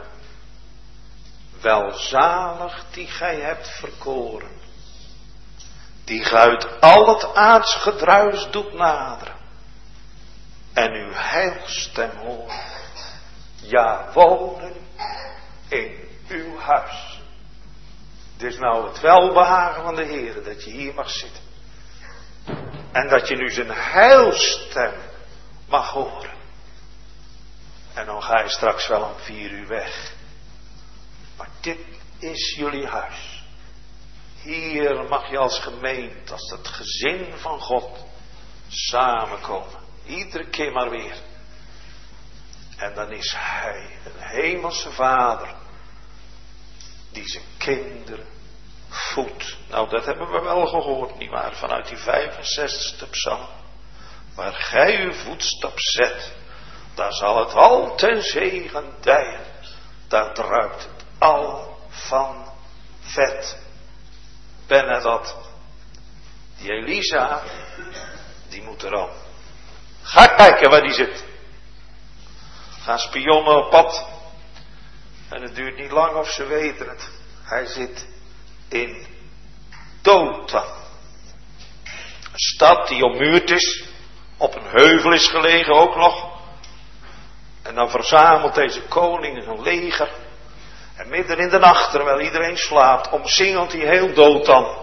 Welzalig die gij hebt verkoren. Die gij uit al het aards gedruis doet naderen. En uw heilstem horen. Ja, wonen in uw huis. Het is nou het welbehagen van de Heer dat je hier mag zitten. En dat je nu zijn heilstem mag horen. En dan ga je straks wel om 4 uur weg. Maar dit is jullie huis. Hier mag je als gemeente, als het gezin van God, samenkomen. Iedere keer maar weer. En dan is hij een hemelse vader. Die zijn kinderen voedt. Nou, dat hebben we wel gehoord, nietwaar? Vanuit die 65ste psalm. Waar gij uw voetstap zet. Daar zal het al ten zegen dijen. Daar druipt het al van vet. Ben dat. Die Elisa. Die moet er al. Ga kijken waar die zit. Gaan spionnen op pad. En het duurt niet lang of ze weten het. Hij zit in Dothan. Een stad die ommuurd is. Op een heuvel is gelegen ook nog. En dan verzamelt deze koning een leger. En midden in de nacht, terwijl iedereen slaapt, omsingelt hij heel Dothan.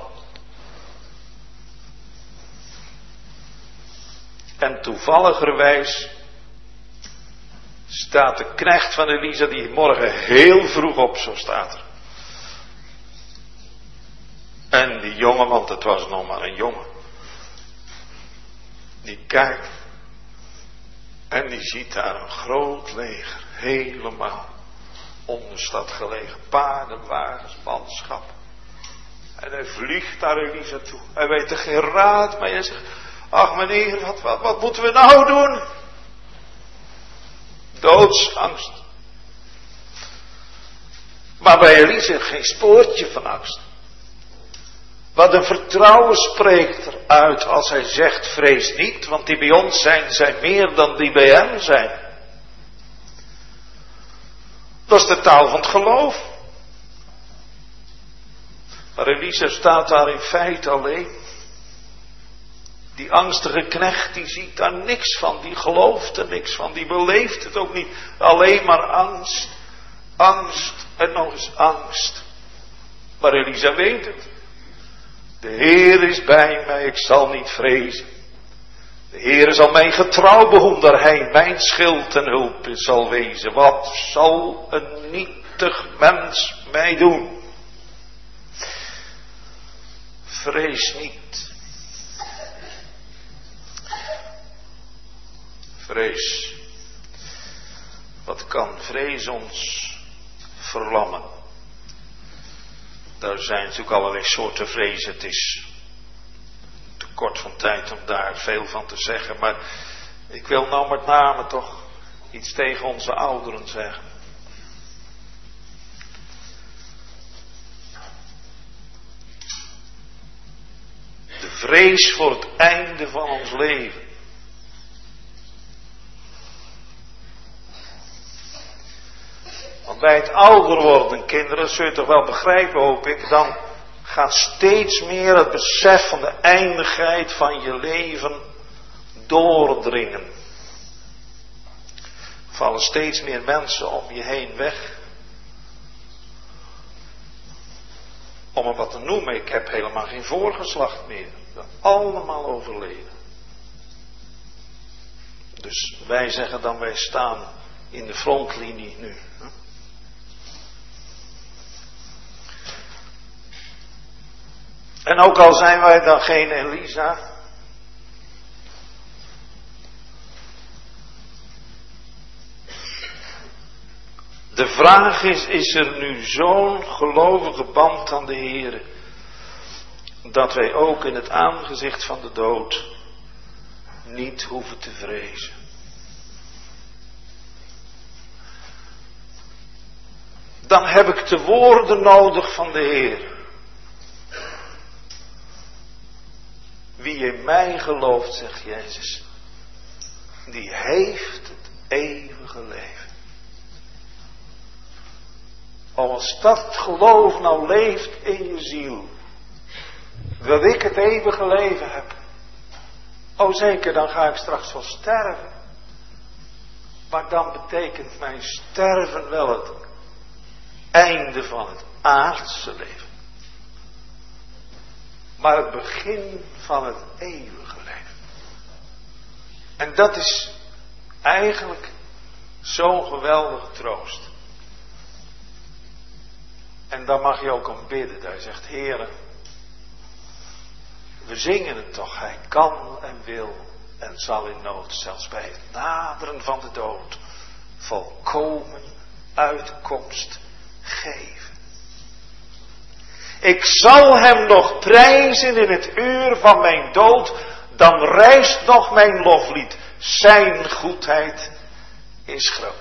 En toevalligerwijs staat de knecht van Elisa die morgen heel vroeg op, zo staat er. En die jongen, want het was nog maar een jongen, die kijkt en die ziet daar een groot leger, helemaal om de stad gelegen, paarden, wagens, manschap. En hij vliegt naar Elisa toe. Hij weet er geen raad, maar hij zegt, ach meneer, wat moeten we nou doen? Doodsangst. Maar bij Elisa geen spoortje van angst. Wat een vertrouwen spreekt eruit als hij zegt, vrees niet, want die bij ons zijn meer dan die bij hem zijn. Dat is de taal van het geloof. Maar Elisa staat daar in feite alleen. Die angstige knecht, die ziet daar niks van, die gelooft er niks van, die beleeft het ook niet. Alleen maar angst, angst en nog eens angst. Maar Elisa weet het. De Heer is bij mij, ik zal niet vrezen. De Heer zal mij getrouw behoeden, hij mijn schild en hulp zal wezen. Wat zal een nietig mens mij doen? Vrees niet. Vrees. Wat kan vrees ons verlammen? Daar zijn natuurlijk allerlei soorten vrees. Het is te kort van tijd om daar veel van te zeggen. Maar ik wil nou met name toch iets tegen onze ouderen zeggen. De vrees voor het einde van ons leven. Want bij het ouder worden, kinderen, zul je toch wel begrijpen, hoop ik, dan gaat steeds meer het besef van de eindigheid van je leven doordringen. Er vallen steeds meer mensen om je heen weg. Om het wat te noemen, ik heb helemaal geen voorgeslacht meer. We zijn allemaal overleden. Dus wij zeggen dan, wij staan in de frontlinie nu. En ook al zijn wij dan geen Elisa. De vraag is er nu zo'n gelovige band aan de Heer, dat wij ook in het aangezicht van de dood niet hoeven te vrezen. Dan heb ik de woorden nodig van de Heer. Wie in mij gelooft, zegt Jezus, die heeft het eeuwige leven. Als dat geloof nou leeft in je ziel, dat ik het eeuwige leven heb. Oh zeker, dan ga ik straks wel sterven. Maar dan betekent mijn sterven wel het einde van het aardse leven. Maar het begin van het eeuwige leven. En dat is eigenlijk zo'n geweldige troost. En daar mag je ook om bidden. Daar zegt, Heere, we zingen het toch. Hij kan en wil en zal in nood, zelfs bij het naderen van de dood, volkomen uitkomst geven. Ik zal hem nog prijzen in het uur van mijn dood, dan rijst nog mijn loflied. Zijn goedheid is groot.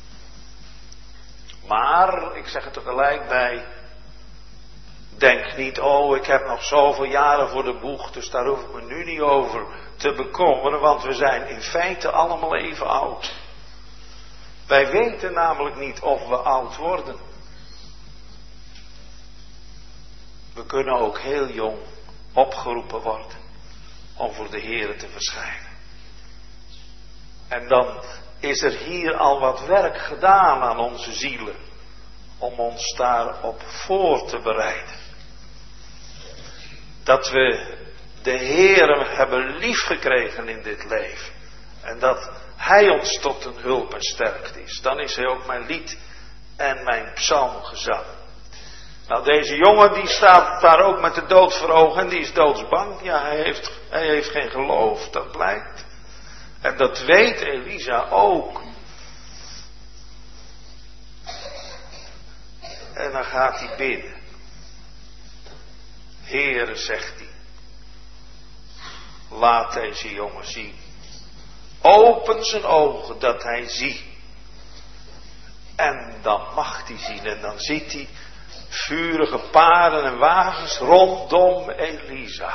Maar, ik zeg er tegelijk bij, denk niet, oh ik heb nog zoveel jaren voor de boeg, dus daar hoef ik me nu niet over te bekommeren, want we zijn in feite allemaal even oud. Wij weten namelijk niet of we oud worden. We kunnen ook heel jong opgeroepen worden om voor de Heere te verschijnen. En dan is er hier al wat werk gedaan aan onze zielen om ons daarop voor te bereiden. Dat we de Heere hebben liefgekregen in dit leven en dat Hij ons tot een hulp en sterkte is. Dan is Hij ook mijn lied en mijn psalmgezang. Nou, deze jongen die staat daar ook met de dood voor ogen en die is doodsbang. Ja, hij heeft geen geloof, dat blijkt. En dat weet Elisa ook. En dan gaat hij bidden. Heere, zegt hij, laat deze jongen zien. Open zijn ogen dat hij ziet. En dan mag hij zien en dan ziet hij vurige paarden en wagens rondom Elisa.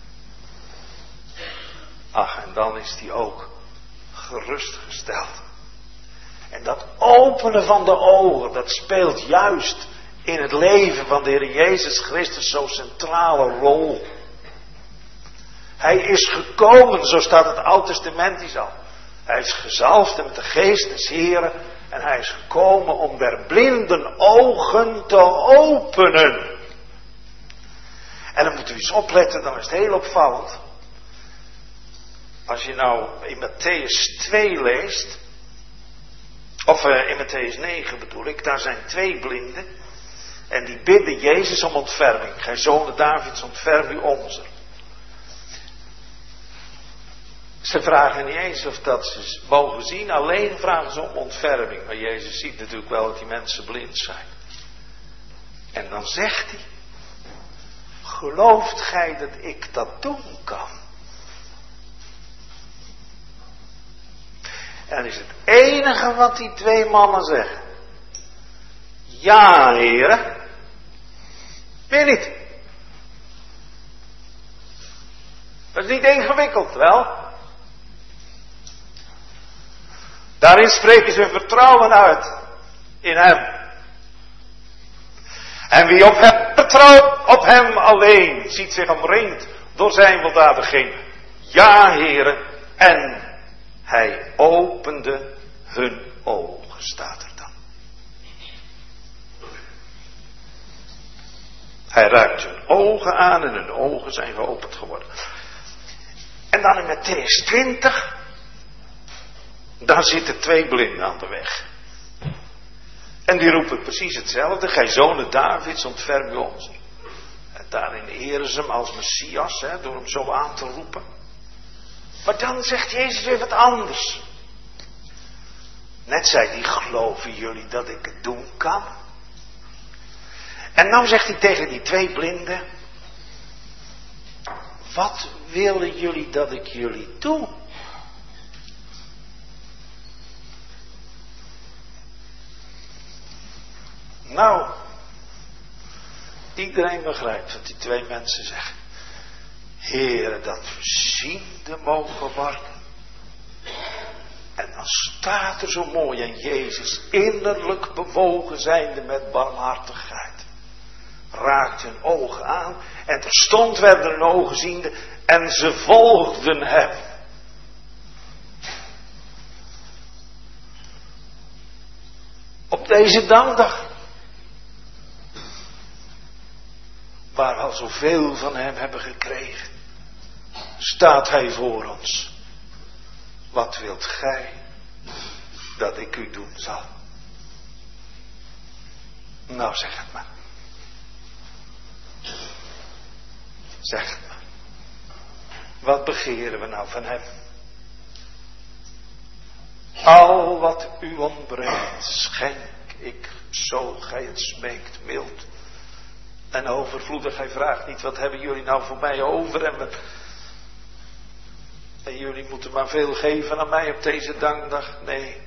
Ach, en dan is hij ook gerustgesteld. En dat openen van de ogen, dat speelt juist in het leven van de Heer Jezus Christus zo'n centrale rol. Hij is gekomen, zo staat het Oud Testamentisch al. Hij is gezalfd met de geest des Heren. En hij is gekomen om der blinden ogen te openen. En dan moeten we eens opletten, dan is het heel opvallend. Als je nou in Mattheüs 2 leest, of in Mattheüs 9 bedoel ik, daar zijn 2 blinden. En die bidden Jezus om ontferming. Gij zonen Davids, ontferm u onze. Ze vragen niet eens of dat ze mogen zien, alleen vragen ze om ontferming. Maar Jezus ziet natuurlijk wel dat die mensen blind zijn. En dan zegt hij, gelooft gij dat ik dat doen kan? En dat is het enige wat die twee mannen zeggen. Ja, heren. Meer niet. Dat is niet ingewikkeld, wel? Daarin spreken ze vertrouwen uit. In hem. En wie op hem vertrouwt, op hem alleen, ziet zich omringd door zijn weldadigheden. Ja, heren. En hij opende hun ogen, staat er dan. Hij raakt hun ogen aan en hun ogen zijn geopend geworden. En dan in Mattheüs 20, daar zitten twee blinden aan de weg. En die roepen precies hetzelfde. Gij zonen Davids, ontferm u ons. En daarin eren ze hem als Messias, door hem zo aan te roepen. Maar dan zegt Jezus weer wat anders. Net zei hij, geloven jullie dat ik het doen kan? En nou zegt hij tegen die twee blinden. Wat willen jullie dat ik jullie doe? Nou, iedereen begrijpt wat die twee mensen zeggen. Heere, dat we ziende mogen worden. En dan staat er zo mooi en Jezus innerlijk bewogen zijnde met barmhartigheid. Raakt hun ogen aan en terstond werden hun ogen ziende en ze volgden hem. Op deze dankdag. Waar we al zoveel van hem hebben gekregen. Staat hij voor ons. Wat wilt gij dat ik u doen zal? Nou, zeg het maar. Zeg het maar. Wat begeren we nou van hem? Al wat u ontbreekt, schenk ik, zo gij het smeekt, mild en overvloedig. Hij vraagt niet, wat hebben jullie nou voor mij over? En jullie moeten maar veel geven aan mij op deze dankdag. Nee.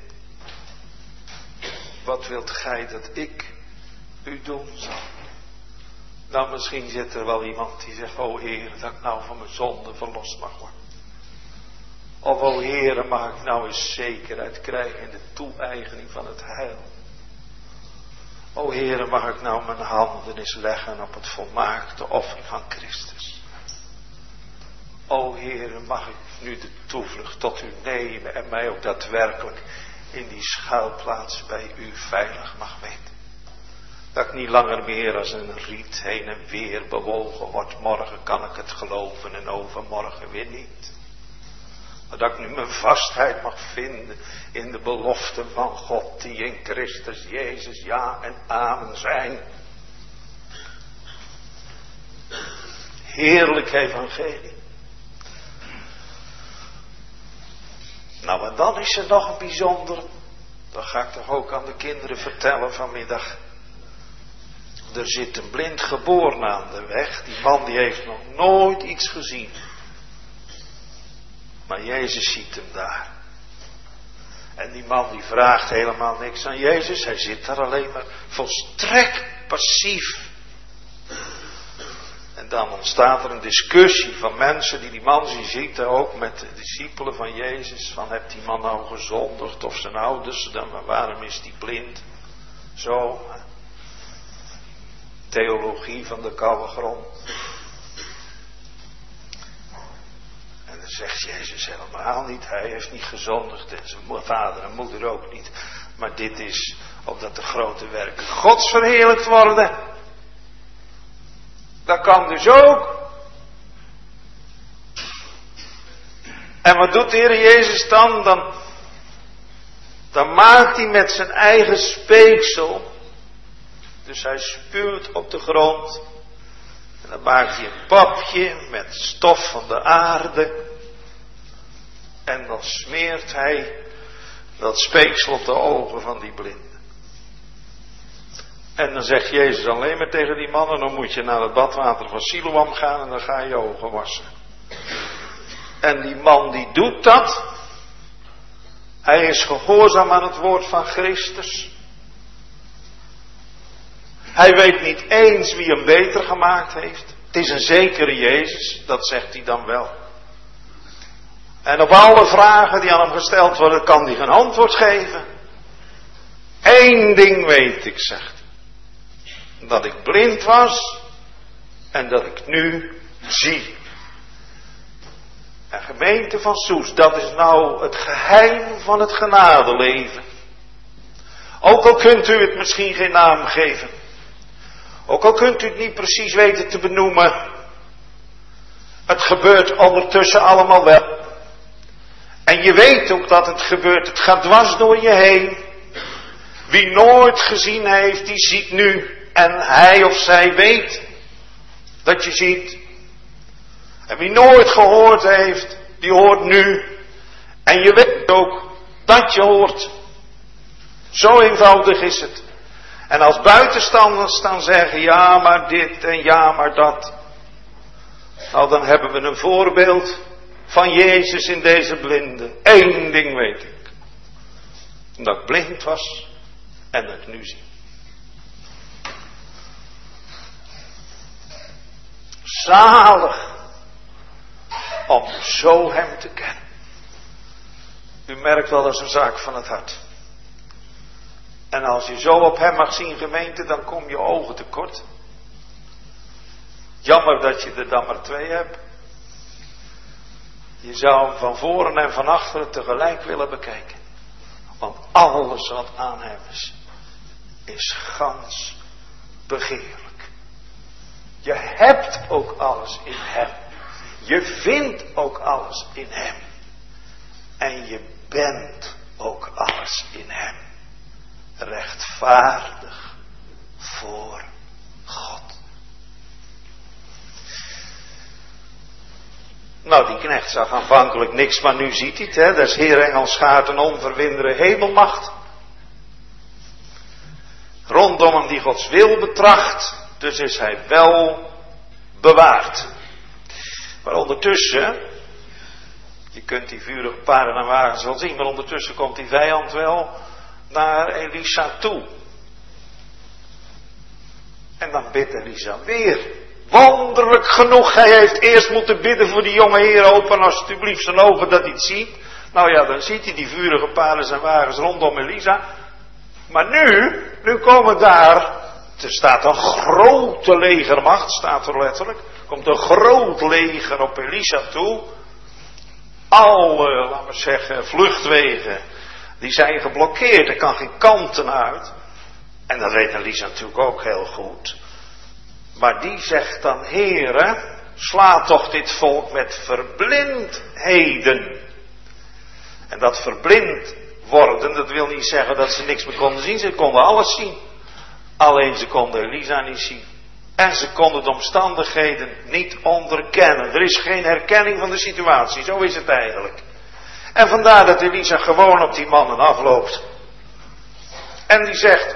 Wat wilt gij dat ik u doen zal? Nou, misschien zit er wel iemand die zegt, o Heer, dat ik nou van mijn zonde verlost mag worden. Of, o Heer, mag ik nou eens zekerheid krijgen in de toe-eigening van het heil. O Heer, mag ik nou mijn handen eens leggen op het volmaakte offer van Christus. O Heer, mag ik nu de toevlucht tot u nemen en mij ook daadwerkelijk in die schuilplaats bij u veilig mag weten. Dat ik niet langer meer als een riet heen en weer bewogen word. Morgen kan ik het geloven en overmorgen weer niet. Maar dat ik nu mijn vastheid mag vinden in de beloften van God die in Christus Jezus ja en amen zijn. Heerlijk evangelie. Nou, en dan is er nog een bijzonder. Dat ga ik toch ook aan de kinderen vertellen vanmiddag. Er zit een blind geborene aan de weg. Die man die heeft nog nooit iets gezien. Maar Jezus ziet hem daar. En die man die vraagt helemaal niks aan Jezus. Hij zit daar alleen maar volstrekt passief. En dan ontstaat er een discussie van mensen die man ziet ook met de discipelen van Jezus. Van, heeft die man nou gezondigd of zijn ouders dan? Maar waarom is die blind? Zo. Theologie van de koude grond. En dan zegt Jezus helemaal niet. Hij heeft niet gezondigd en zijn vader en moeder ook niet. Maar dit is opdat de grote werken Gods verheerlijkt worden. Dat kan dus ook. En wat doet de Heer Jezus dan? Dan maakt hij met zijn eigen speeksel. Dus hij spuwt op de grond. En dan maakt hij een papje met stof van de aarde. En dan smeert hij dat speeksel op de ogen van die blinde. En dan zegt Jezus alleen maar tegen die mannen, dan moet je naar het badwater van Siloam gaan en dan ga je ogen wassen. En die man die doet dat. Hij is gehoorzaam aan het woord van Christus. Hij weet niet eens wie hem beter gemaakt heeft. Het is een zekere Jezus, dat zegt hij dan wel. En op alle vragen die aan hem gesteld worden, kan hij geen antwoord geven. Eén ding weet ik, zegt hij. Dat ik blind was en dat ik nu zie. En gemeente van Soest, dat is nou het geheim van het genadeleven. Ook al kunt u het misschien geen naam geven. Ook al kunt u het niet precies weten te benoemen. Het gebeurt ondertussen allemaal wel. En je weet ook dat het gebeurt. Het gaat dwars door je heen. Wie nooit gezien heeft, die ziet nu. En hij of zij weet dat je ziet. En wie nooit gehoord heeft, die hoort nu. En je weet ook dat je hoort. Zo eenvoudig is het. En als buitenstanders dan zeggen, ja maar dit en ja maar dat. Nou, dan hebben we een voorbeeld van Jezus in deze blinde. Eén ding weet ik. Dat ik blind was en dat ik nu zie. Zalig om zo hem te kennen. U merkt wel, dat is een zaak van het hart. En als je zo op hem mag zien, gemeente, dan kom je ogen tekort. Jammer dat je er dan maar 2 hebt. Je zou hem van voren en van achteren tegelijk willen bekijken. Want alles wat aan hem is gans begeerlijk. Je hebt ook alles in hem. Je vindt ook alles in hem. En je bent ook alles in hem. Rechtvaardig voor God. Nou, die knecht zag aanvankelijk niks, maar nu ziet hij het. Hè? Dat is Heer Engelschaart een onverwindere hemelmacht. Rondom hem die Gods wil betracht. Dus is hij wel bewaard. Maar ondertussen, je kunt die vurige paarden en wagens wel zien, maar ondertussen komt die vijand wel naar Elisa toe. En dan bidt Elisa weer. Wonderlijk genoeg, hij heeft eerst moeten bidden voor die jonge heer, open alsjeblieft zijn ogen dat hij het ziet. Nou ja, dan ziet hij die vurige paarden en wagens rondom Elisa. Maar nu komen daar, er staat een grote legermacht, staat er letterlijk. Komt een groot leger op Elisa toe. Alle, laten we zeggen, vluchtwegen, die zijn geblokkeerd. Er kan geen kanten uit. En dat weet Elisa natuurlijk ook heel goed. Maar die zegt dan, Heere, sla toch dit volk met verblindheden. En dat verblind worden, dat wil niet zeggen dat ze niks meer konden zien. Ze konden alles zien. Alleen ze konden Elisa niet zien. En ze konden de omstandigheden niet onderkennen. Er is geen herkenning van de situatie. Zo is het eigenlijk. En vandaar dat Elisa gewoon op die mannen afloopt. En die zegt,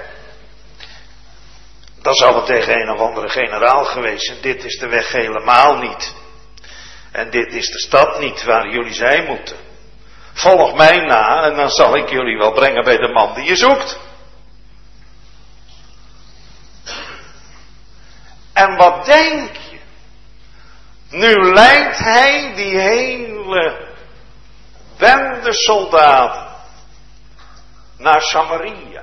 dan zal het tegen een of andere generaal geweest zijn. Dit is de weg helemaal niet. En dit is de stad niet waar jullie zijn moeten. Volg mij na en dan zal ik jullie wel brengen bij de man die je zoekt. En wat denk je? Nu leidt hij die hele bende soldaten naar Samaria.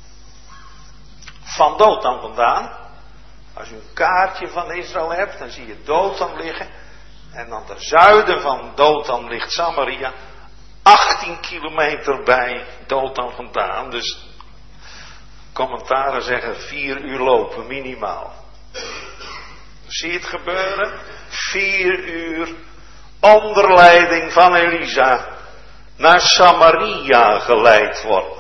Van Dothan vandaan. Als u een kaartje van Israël hebt, dan zie je Dothan liggen. En dan ten zuiden van Dothan ligt Samaria. 18 kilometer bij Dothan vandaan. Dus commentaren zeggen 4 uur lopen minimaal. Zie je het gebeuren? 4 uur onder leiding van Elisa naar Samaria geleid worden.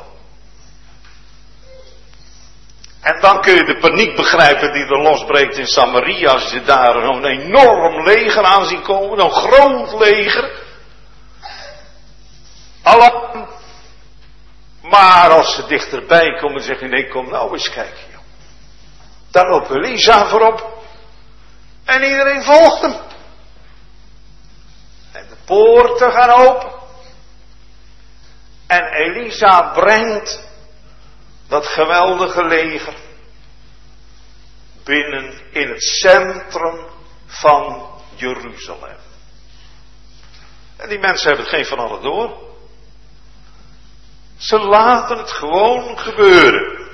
En dan kun je de paniek begrijpen die er losbreekt in Samaria als je daar zo'n enorm leger aan ziet komen, een groot leger. Alarm. Maar als ze dichterbij komen, zeggen nee, kom nou eens kijken. Joh. Daar loopt Elisa voorop. En iedereen volgt hem. En de poorten gaan open. En Elisa brengt dat geweldige leger binnen in het centrum van Jeruzalem. En die mensen hebben het geen van allen door. Ze laten het gewoon gebeuren.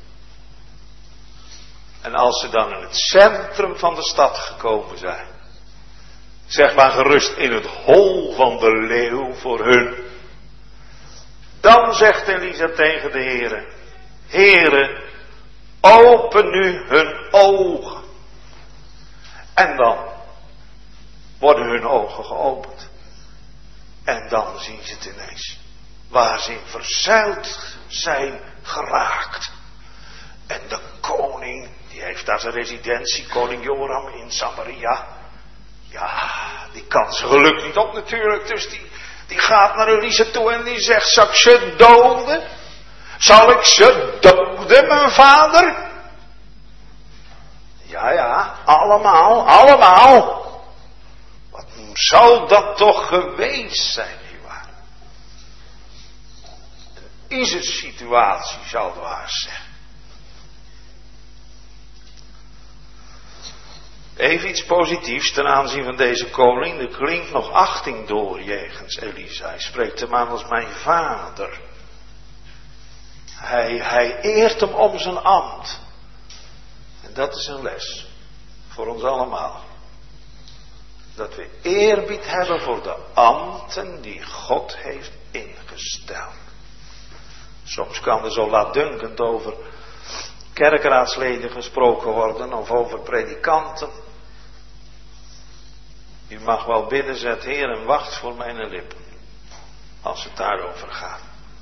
En als ze dan in het centrum van de stad gekomen zijn, zeg maar gerust in het hol van de leeuw voor hun, dan zegt Elisa tegen de Heere: Heere, open nu hun ogen. En dan worden hun ogen geopend. En dan zien ze het ineens. Waar ze in verzuild zijn geraakt. En de koning, die heeft daar zijn residentie, koning Joram in Samaria. Ja, die kan zijn geluk niet op natuurlijk. Dus die gaat naar Elisa toe en die zegt: zal ik ze doden? Zal ik ze doden, mijn vader? Ja, allemaal. Wat zou dat toch geweest zijn, nietwaar? Een ISIS-situatie, zouden we haar zeggen. Even iets positiefs ten aanzien van deze koning. Er klinkt nog achting door jegens Elisa. Hij spreekt hem aan als mijn vader. Hij eert hem om zijn ambt. En dat is een les. Voor ons allemaal. Dat we eerbied hebben voor de ambten die God heeft ingesteld. Soms kan er zo laatdunkend over kerkraadsleden gesproken worden of over predikanten. U mag wel bidden, zet Heer en wacht voor mijn lippen. Als het daarover gaat.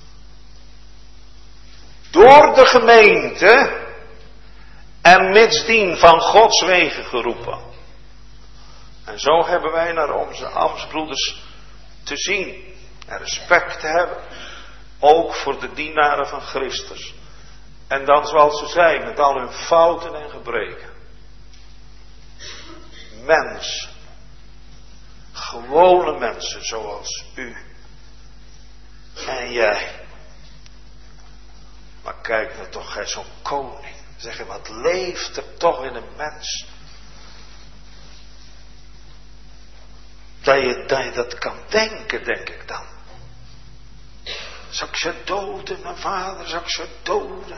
Door de gemeente en mitsdien van Gods wegen geroepen. En zo hebben wij naar onze ambtsbroeders te zien. En respect te hebben. Ook voor de dienaren van Christus. En dan zoals ze zijn, met al hun fouten en gebreken. Mensen. Gewone mensen zoals u. En jij. Maar kijk nou toch, gij zo'n koning. Zeg je, wat leeft er toch in een mens. Dat je dat kan denken, denk ik dan. Zal ik ze doden, mijn vader, zal ik ze doden?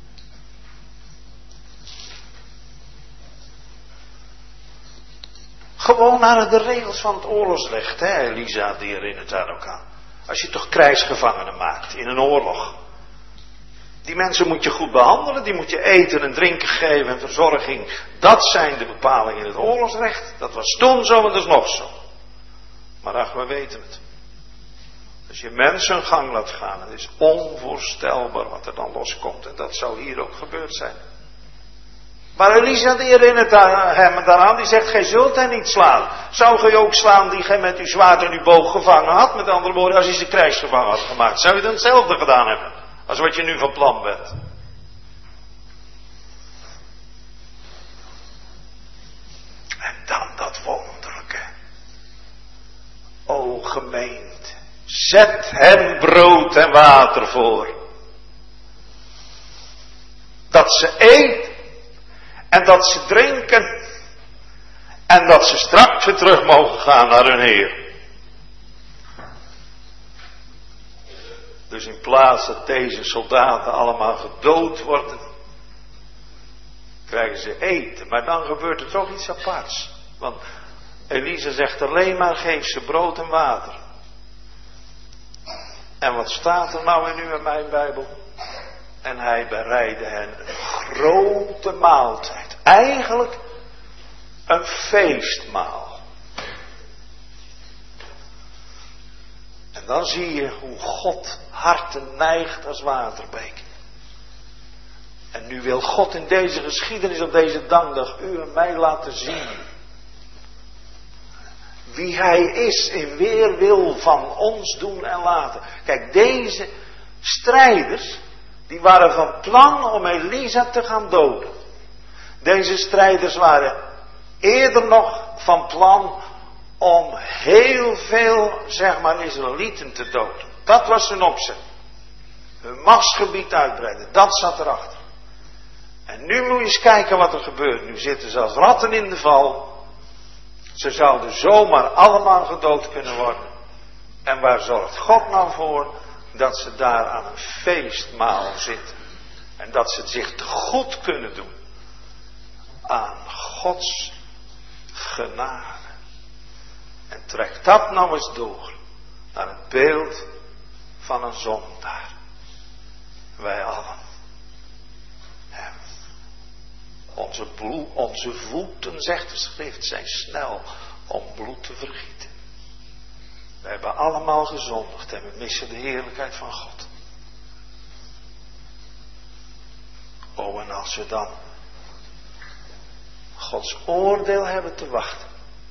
Gewoon naar de regels van het oorlogsrecht, hè, Elisa, die herinnert daar ook aan. Als je toch krijgsgevangenen maakt in een oorlog. Die mensen moet je goed behandelen, die moet je eten en drinken geven en verzorging. Dat zijn de bepalingen in het oorlogsrecht. Dat was toen zo en dat is nog zo. Maar ach, we weten het. Als je mensen hun gang laat gaan, het is onvoorstelbaar wat er dan loskomt. En dat zou hier ook gebeurd zijn. Maar Elisa die herinnert hem daaraan, die zegt, gij zult hen niet slaan. Zou gij ook slaan die gij met uw zwaard en uw boog gevangen had? Met andere woorden, als je ze krijgsgevangen had gemaakt. Zou je dan hetzelfde gedaan hebben? Als wat je nu van plan bent. En dan dat wonderlijke. O gemeente, zet hen brood en water voor. Dat ze eten. En dat ze drinken. En dat ze straks weer terug mogen gaan naar hun Heer. Dus in plaats dat deze soldaten allemaal gedood worden, krijgen ze eten. Maar dan gebeurt er toch iets aparts. Want Elisa zegt alleen maar, geef ze brood en water. En wat staat er nou in uw en mijn Bijbel? En hij bereidde hen een grote maaltijd. Eigenlijk een feestmaal. En dan zie je hoe God harten neigt als waterbeek. En nu wil God in deze geschiedenis op deze dankdag u en mij laten zien. wie hij is in weerwil van ons doen en laten. Kijk, deze strijders, die waren van plan om Elisa te gaan doden. Deze strijders waren eerder nog van plan om heel veel, Israëlieten te doden. Dat was hun opzet. Hun machtsgebied uitbreiden, dat zat erachter. En nu moet je eens kijken wat er gebeurt. Nu zitten ze als ratten in de val. Ze zouden zomaar allemaal gedood kunnen worden. En waar zorgt God nou voor? Dat ze daar aan een feestmaal zitten. En dat ze het zich te goed kunnen doen. Aan Gods genade. En trek dat nou eens door. Naar het beeld van een zondaar. Wij allen. Onze voeten, zegt de schrift, zijn snel om bloed te vergieten. We hebben allemaal gezondigd en we missen de heerlijkheid van God. Oh, en als we dan Gods oordeel hebben te wachten.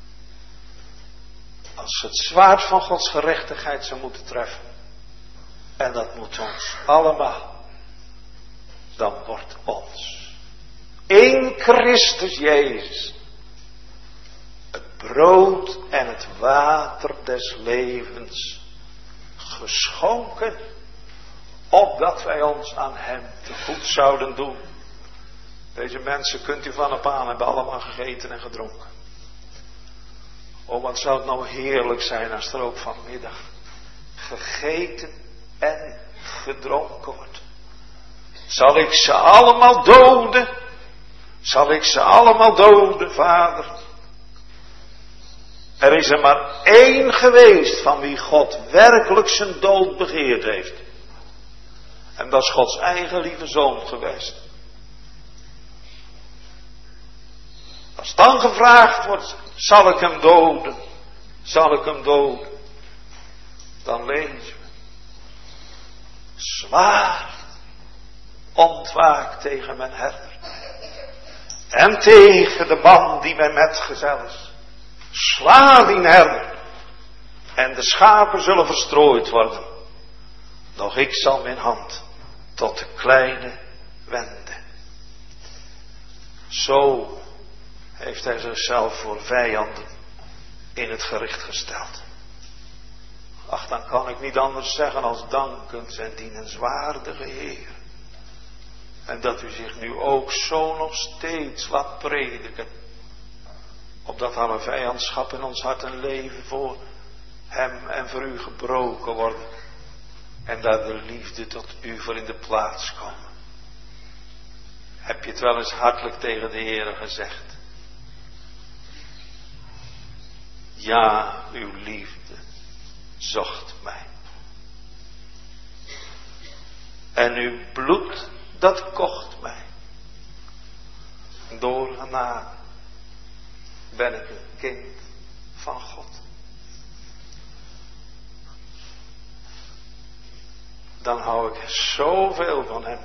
Als het zwaard van Gods gerechtigheid zou moeten treffen. En dat moet ons allemaal. Dan wordt ons in Christus Jezus het brood en het water des levens geschonken, opdat wij ons aan hem te goed zouden doen. Deze mensen, kunt u van op aan, hebben allemaal gegeten en gedronken. Oh, wat zou het nou heerlijk zijn als er ook vanmiddag gegeten en gedronken wordt. Zal ik ze allemaal doden? Zal ik ze allemaal doden, Vader? Er is er maar één geweest van wie God werkelijk zijn dood begeerd heeft. En dat is Gods eigen lieve zoon geweest. Als dan gevraagd wordt, zal ik hem doden? Zal ik hem doden? Dan lezen we. Zwaar ontwaakt tegen mijn herder. En tegen de man die mijn metgezel is. Sla die herder. En de schapen zullen verstrooid worden. Doch ik zal mijn hand tot de kleine wenden. Zo heeft hij zichzelf voor vijanden in het gericht gesteld. Ach, dan kan ik niet anders zeggen als dankend en dienenswaardige Heer. En dat u zich nu ook zo nog steeds laat prediken. Opdat alle vijandschap in ons hart en leven voor hem en voor u gebroken worden. En dat de liefde tot u voor in de plaats komt. Heb je het wel eens hartelijk tegen de Heer gezegd? Ja, uw liefde zocht mij. En uw bloed, dat kocht mij. Door genade ben ik een kind van God. Dan hou ik zoveel van hem.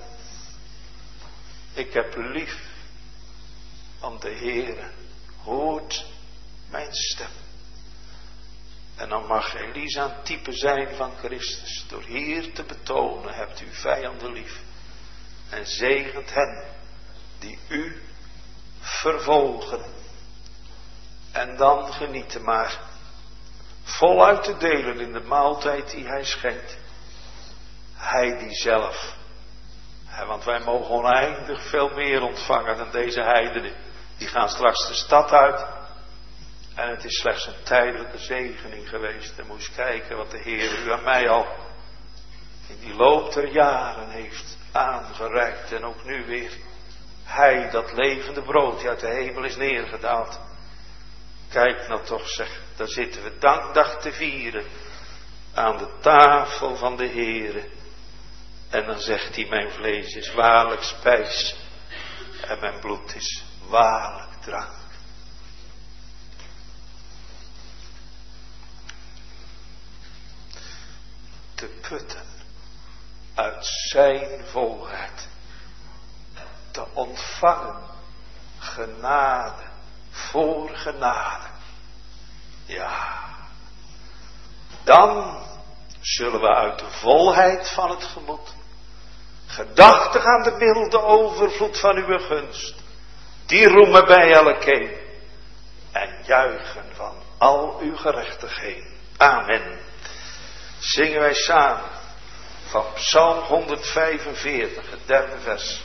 Ik heb lief, want de Heere hoort mijn stem. En dan mag Elisa een type zijn van Christus. Door hier te betonen, hebt u vijanden lief. En zegent hen die u vervolgen. En dan genieten maar. Voluit te delen in de maaltijd die hij schenkt. Hij die zelf. Want wij mogen oneindig veel meer ontvangen dan deze heidenen. Die gaan straks de stad uit. En het is slechts een tijdelijke zegening geweest. En moet je kijken wat de Heer u aan mij al in die loop der jaren heeft aangereikt. En ook nu weer. Hij, dat levende brood die uit de hemel is neergedaald. Kijk nou toch, zeg, daar zitten we dankdag te vieren. Aan de tafel van de Heere. En dan zegt hij, mijn vlees is waarlijk spijs. En mijn bloed is waarlijk drank. Te putten uit zijn volheid. Te ontvangen genade voor genade. Ja. Dan zullen we uit de volheid van het gemoed, gedachtig aan de milde overvloed van uw gunst, die roemen bij elkeen en juichen van al uw gerechtigheden. Amen. Zingen wij samen van Psalm 145, het derde vers.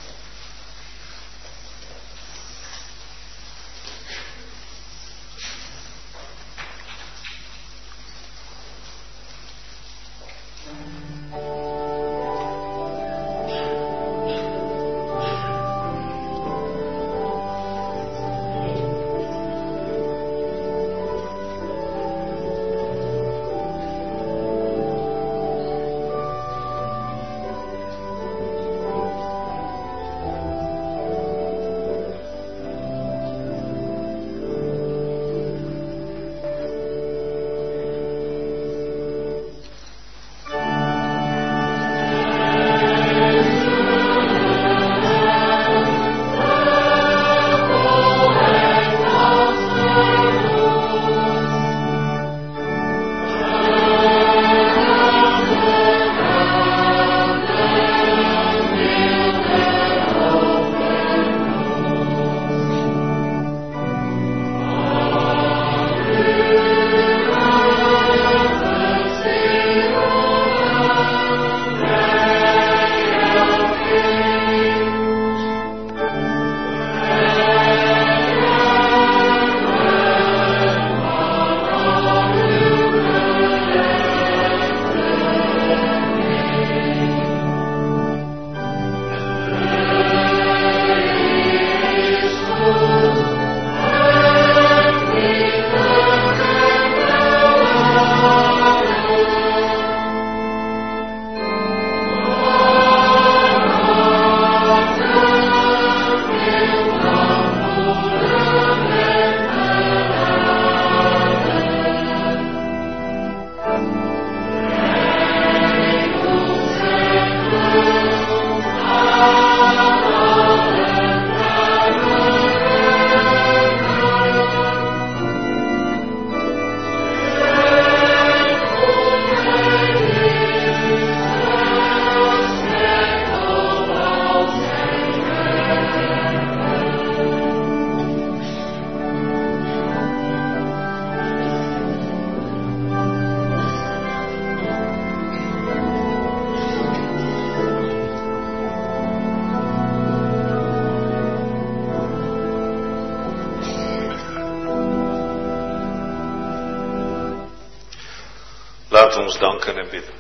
Laat ons danken en bidden.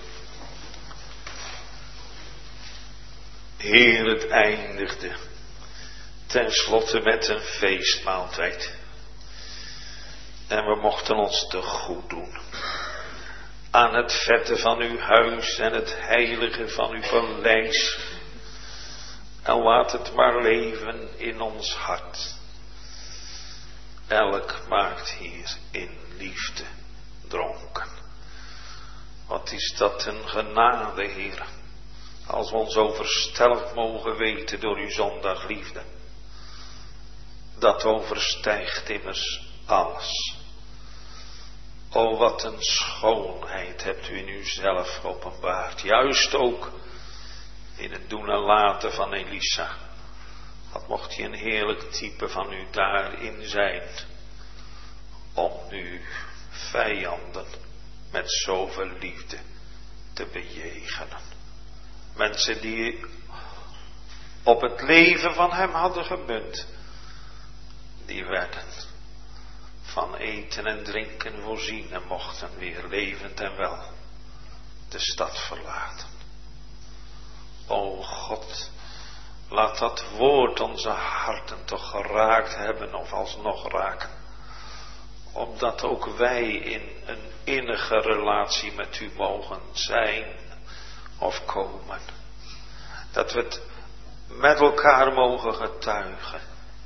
Heer, het eindigde tenslotte met een feestmaaltijd. En we mochten ons te goed doen aan het vette van uw huis en het heilige van uw paleis. En laat het maar leven in ons hart. Elk maakt hier in liefde dronken. Wat is dat een genade, Heer, als we ons overstelpt mogen weten door uw zondagliefde. Dat overstijgt immers alles. O, wat een schoonheid hebt u in uzelf geopenbaard. Juist ook in het doen en laten van Elisa. Wat mocht hij een heerlijk type van u daarin zijn. Om nu vijanden met zoveel liefde te bejegenen. Mensen die op het leven van hem hadden gemunt. Die werden van eten en drinken voorzien en mochten weer levend en wel de stad verlaten. O God, laat dat woord onze harten toch geraakt hebben of alsnog raken. Opdat ook wij in een innige relatie met u mogen zijn of komen. Dat we het met elkaar mogen getuigen.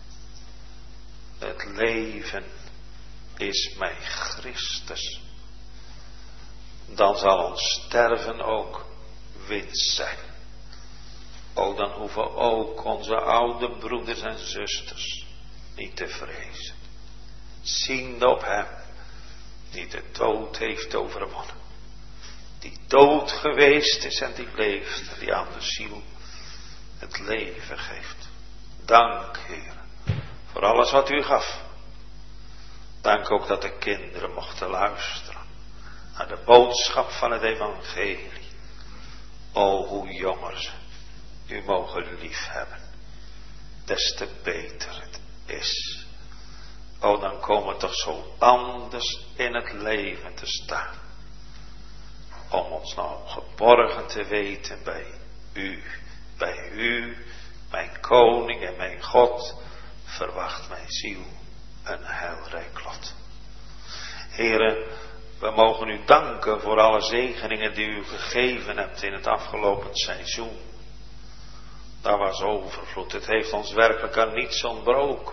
Het leven is mij Christus. Dan zal ons sterven ook winst zijn. O, dan hoeven ook onze oude broeders en zusters niet te vrezen. Ziende op hem Die de dood heeft overwonnen. Die dood geweest is en die leeft. En die aan de ziel het leven geeft. Dank, Heer, voor alles wat u gaf. Dank ook dat de kinderen mochten luisteren naar de boodschap van het evangelie. O, hoe jonger ze u mogen liefhebben, des te beter het is. O, dan komen we toch zo anders in het leven te staan. Om ons nou geborgen te weten bij u. Bij u, mijn koning en mijn God, verwacht mijn ziel een heilrijk lot. Heren, we mogen u danken voor alle zegeningen die u gegeven hebt in het afgelopen seizoen. Daar was overvloed. Het heeft ons werkelijk aan niets ontbroken.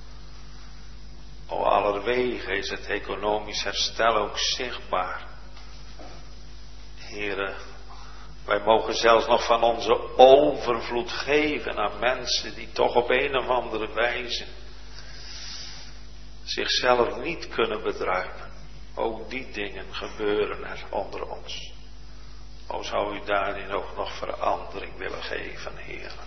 O, allerwege is het economisch herstel ook zichtbaar. Heren, wij mogen zelfs nog van onze overvloed geven aan mensen die toch op een of andere wijze zichzelf niet kunnen bedruipen. Ook die dingen gebeuren er onder ons. O, zou u daarin ook nog verandering willen geven, Heren.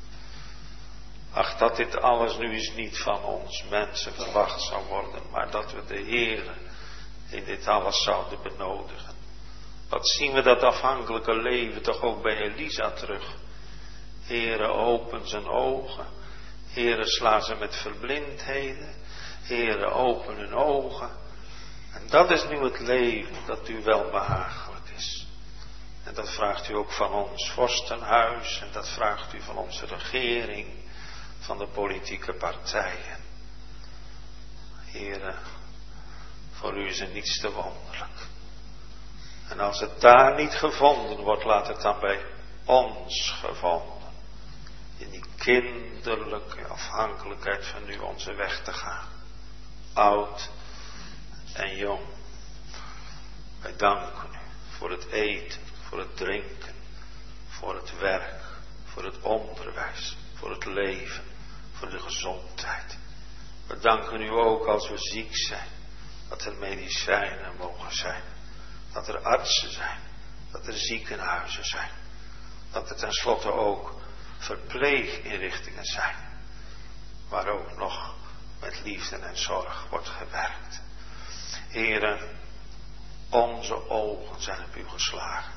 Ach, dat dit alles nu eens niet van ons mensen verwacht zou worden, maar dat we de Heere in dit alles zouden benodigen. Wat zien we dat afhankelijke leven toch ook bij Elisa terug. Heere, open zijn ogen. Heere, sla ze met verblindheden. Heere, open hun ogen. En dat is nu het leven dat u wel behagelijk is. En dat vraagt u ook van ons vorstenhuis. En dat vraagt u van onze regering. Van de politieke partijen. Heere, voor u is er niets te wonderlijk. En als het daar niet gevonden wordt, laat het dan bij ons gevonden. In die kinderlijke afhankelijkheid van u onze weg te gaan. Oud en jong. Wij danken u voor het eten, voor het drinken, voor het werk, voor het onderwijs, voor het leven, voor de gezondheid. We danken u ook als we ziek zijn, dat er medicijnen mogen zijn. Dat er artsen zijn, dat er ziekenhuizen zijn, dat er tenslotte ook verpleeginrichtingen zijn, waar ook nog met liefde en zorg wordt gewerkt. Heren, onze ogen zijn op u geslagen.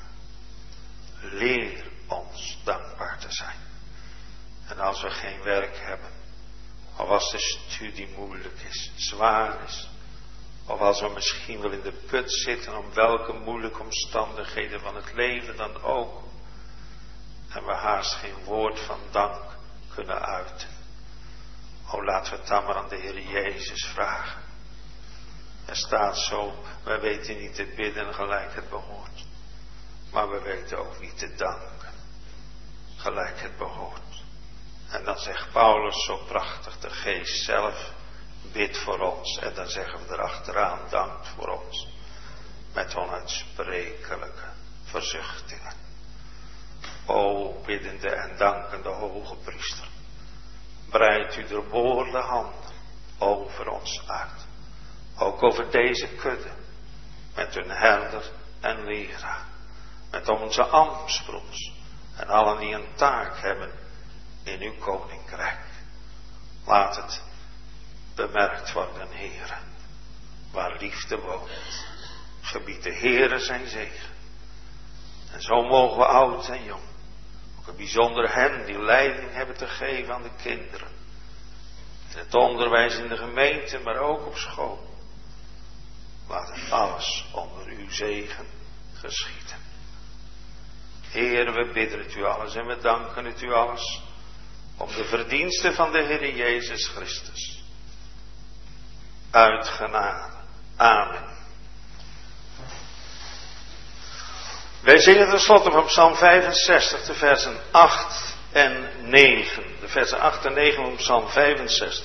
Leer ons dankbaar te zijn. En als we geen werk hebben, of als de studie moeilijk is, zwaar is, of als we misschien wel in de put zitten, om welke moeilijke omstandigheden van het leven dan ook. En we haast geen woord van dank kunnen uiten. O, laten we het dan maar aan de Heer Jezus vragen. Er staat zo, wij weten niet te bidden gelijk het behoort. Maar we weten ook niet te danken gelijk het behoort. En dan zegt Paulus zo prachtig, de Geest zelf bid voor ons. En dan zeggen we erachteraan, dankt voor ons. Met onuitsprekelijke verzuchtingen. O biddende en dankende hoge priester. Breidt u de woorde handen over ons uit. Ook over deze kudde. Met hun herder en leraar. Met onze ambtsbroeders. En allen die een taak hebben in uw koninkrijk. Laat het bemerkt worden, Heere, waar liefde woont. Gebied de Heere zijn zegen. En zo mogen we oud en jong, ook in bijzonder hen die leiding hebben te geven aan de kinderen. In het onderwijs in de gemeente, maar ook op school. Laat het alles onder uw zegen geschieden. Heere, we bidden het u alles en we danken het u alles om de verdiensten van de Heer Jezus Christus. Uit genade. Amen. Wij zingen tenslotte van Psalm 65, de versen 8 en 9. De versen 8 en 9 van Psalm 65.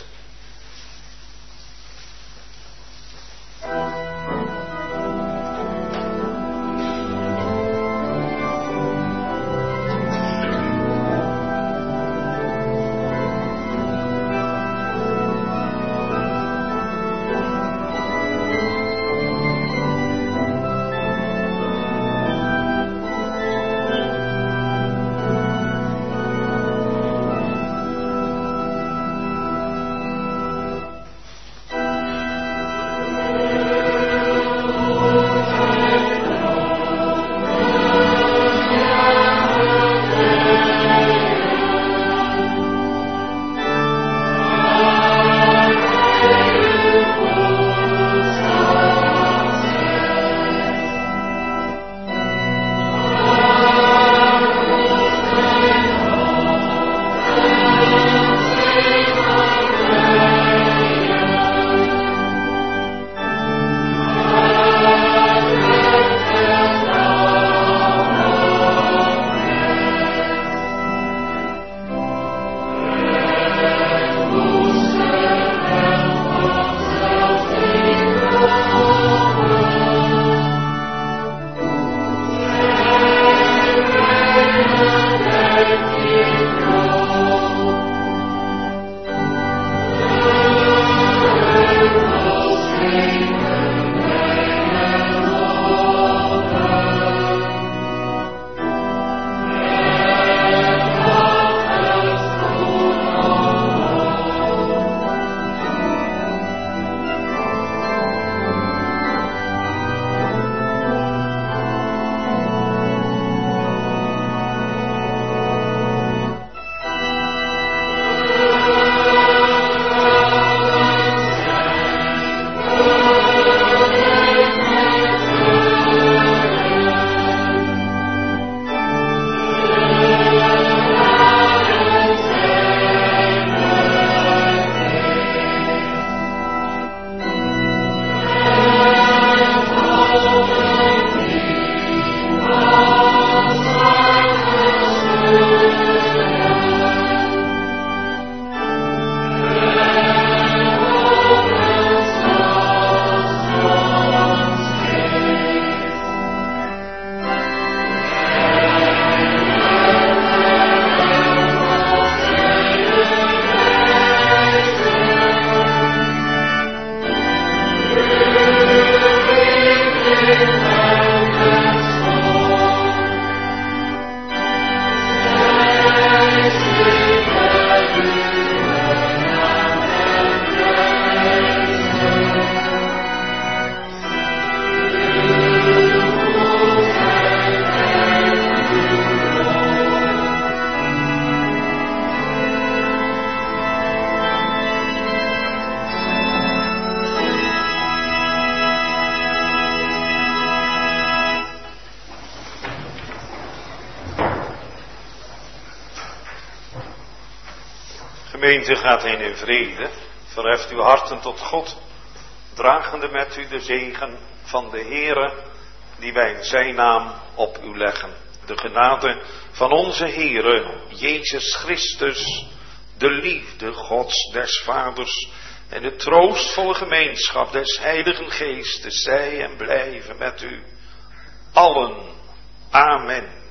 gemeente gaat heen in vrede. Verheft uw harten tot God, dragende met u de zegen van de Heere, die wij in zijn naam op u leggen. De genade van onze Heere, Jezus Christus, de liefde Gods des Vaders en de troostvolle gemeenschap des Heiligen Geestes, zij en blijven met u allen. Amen.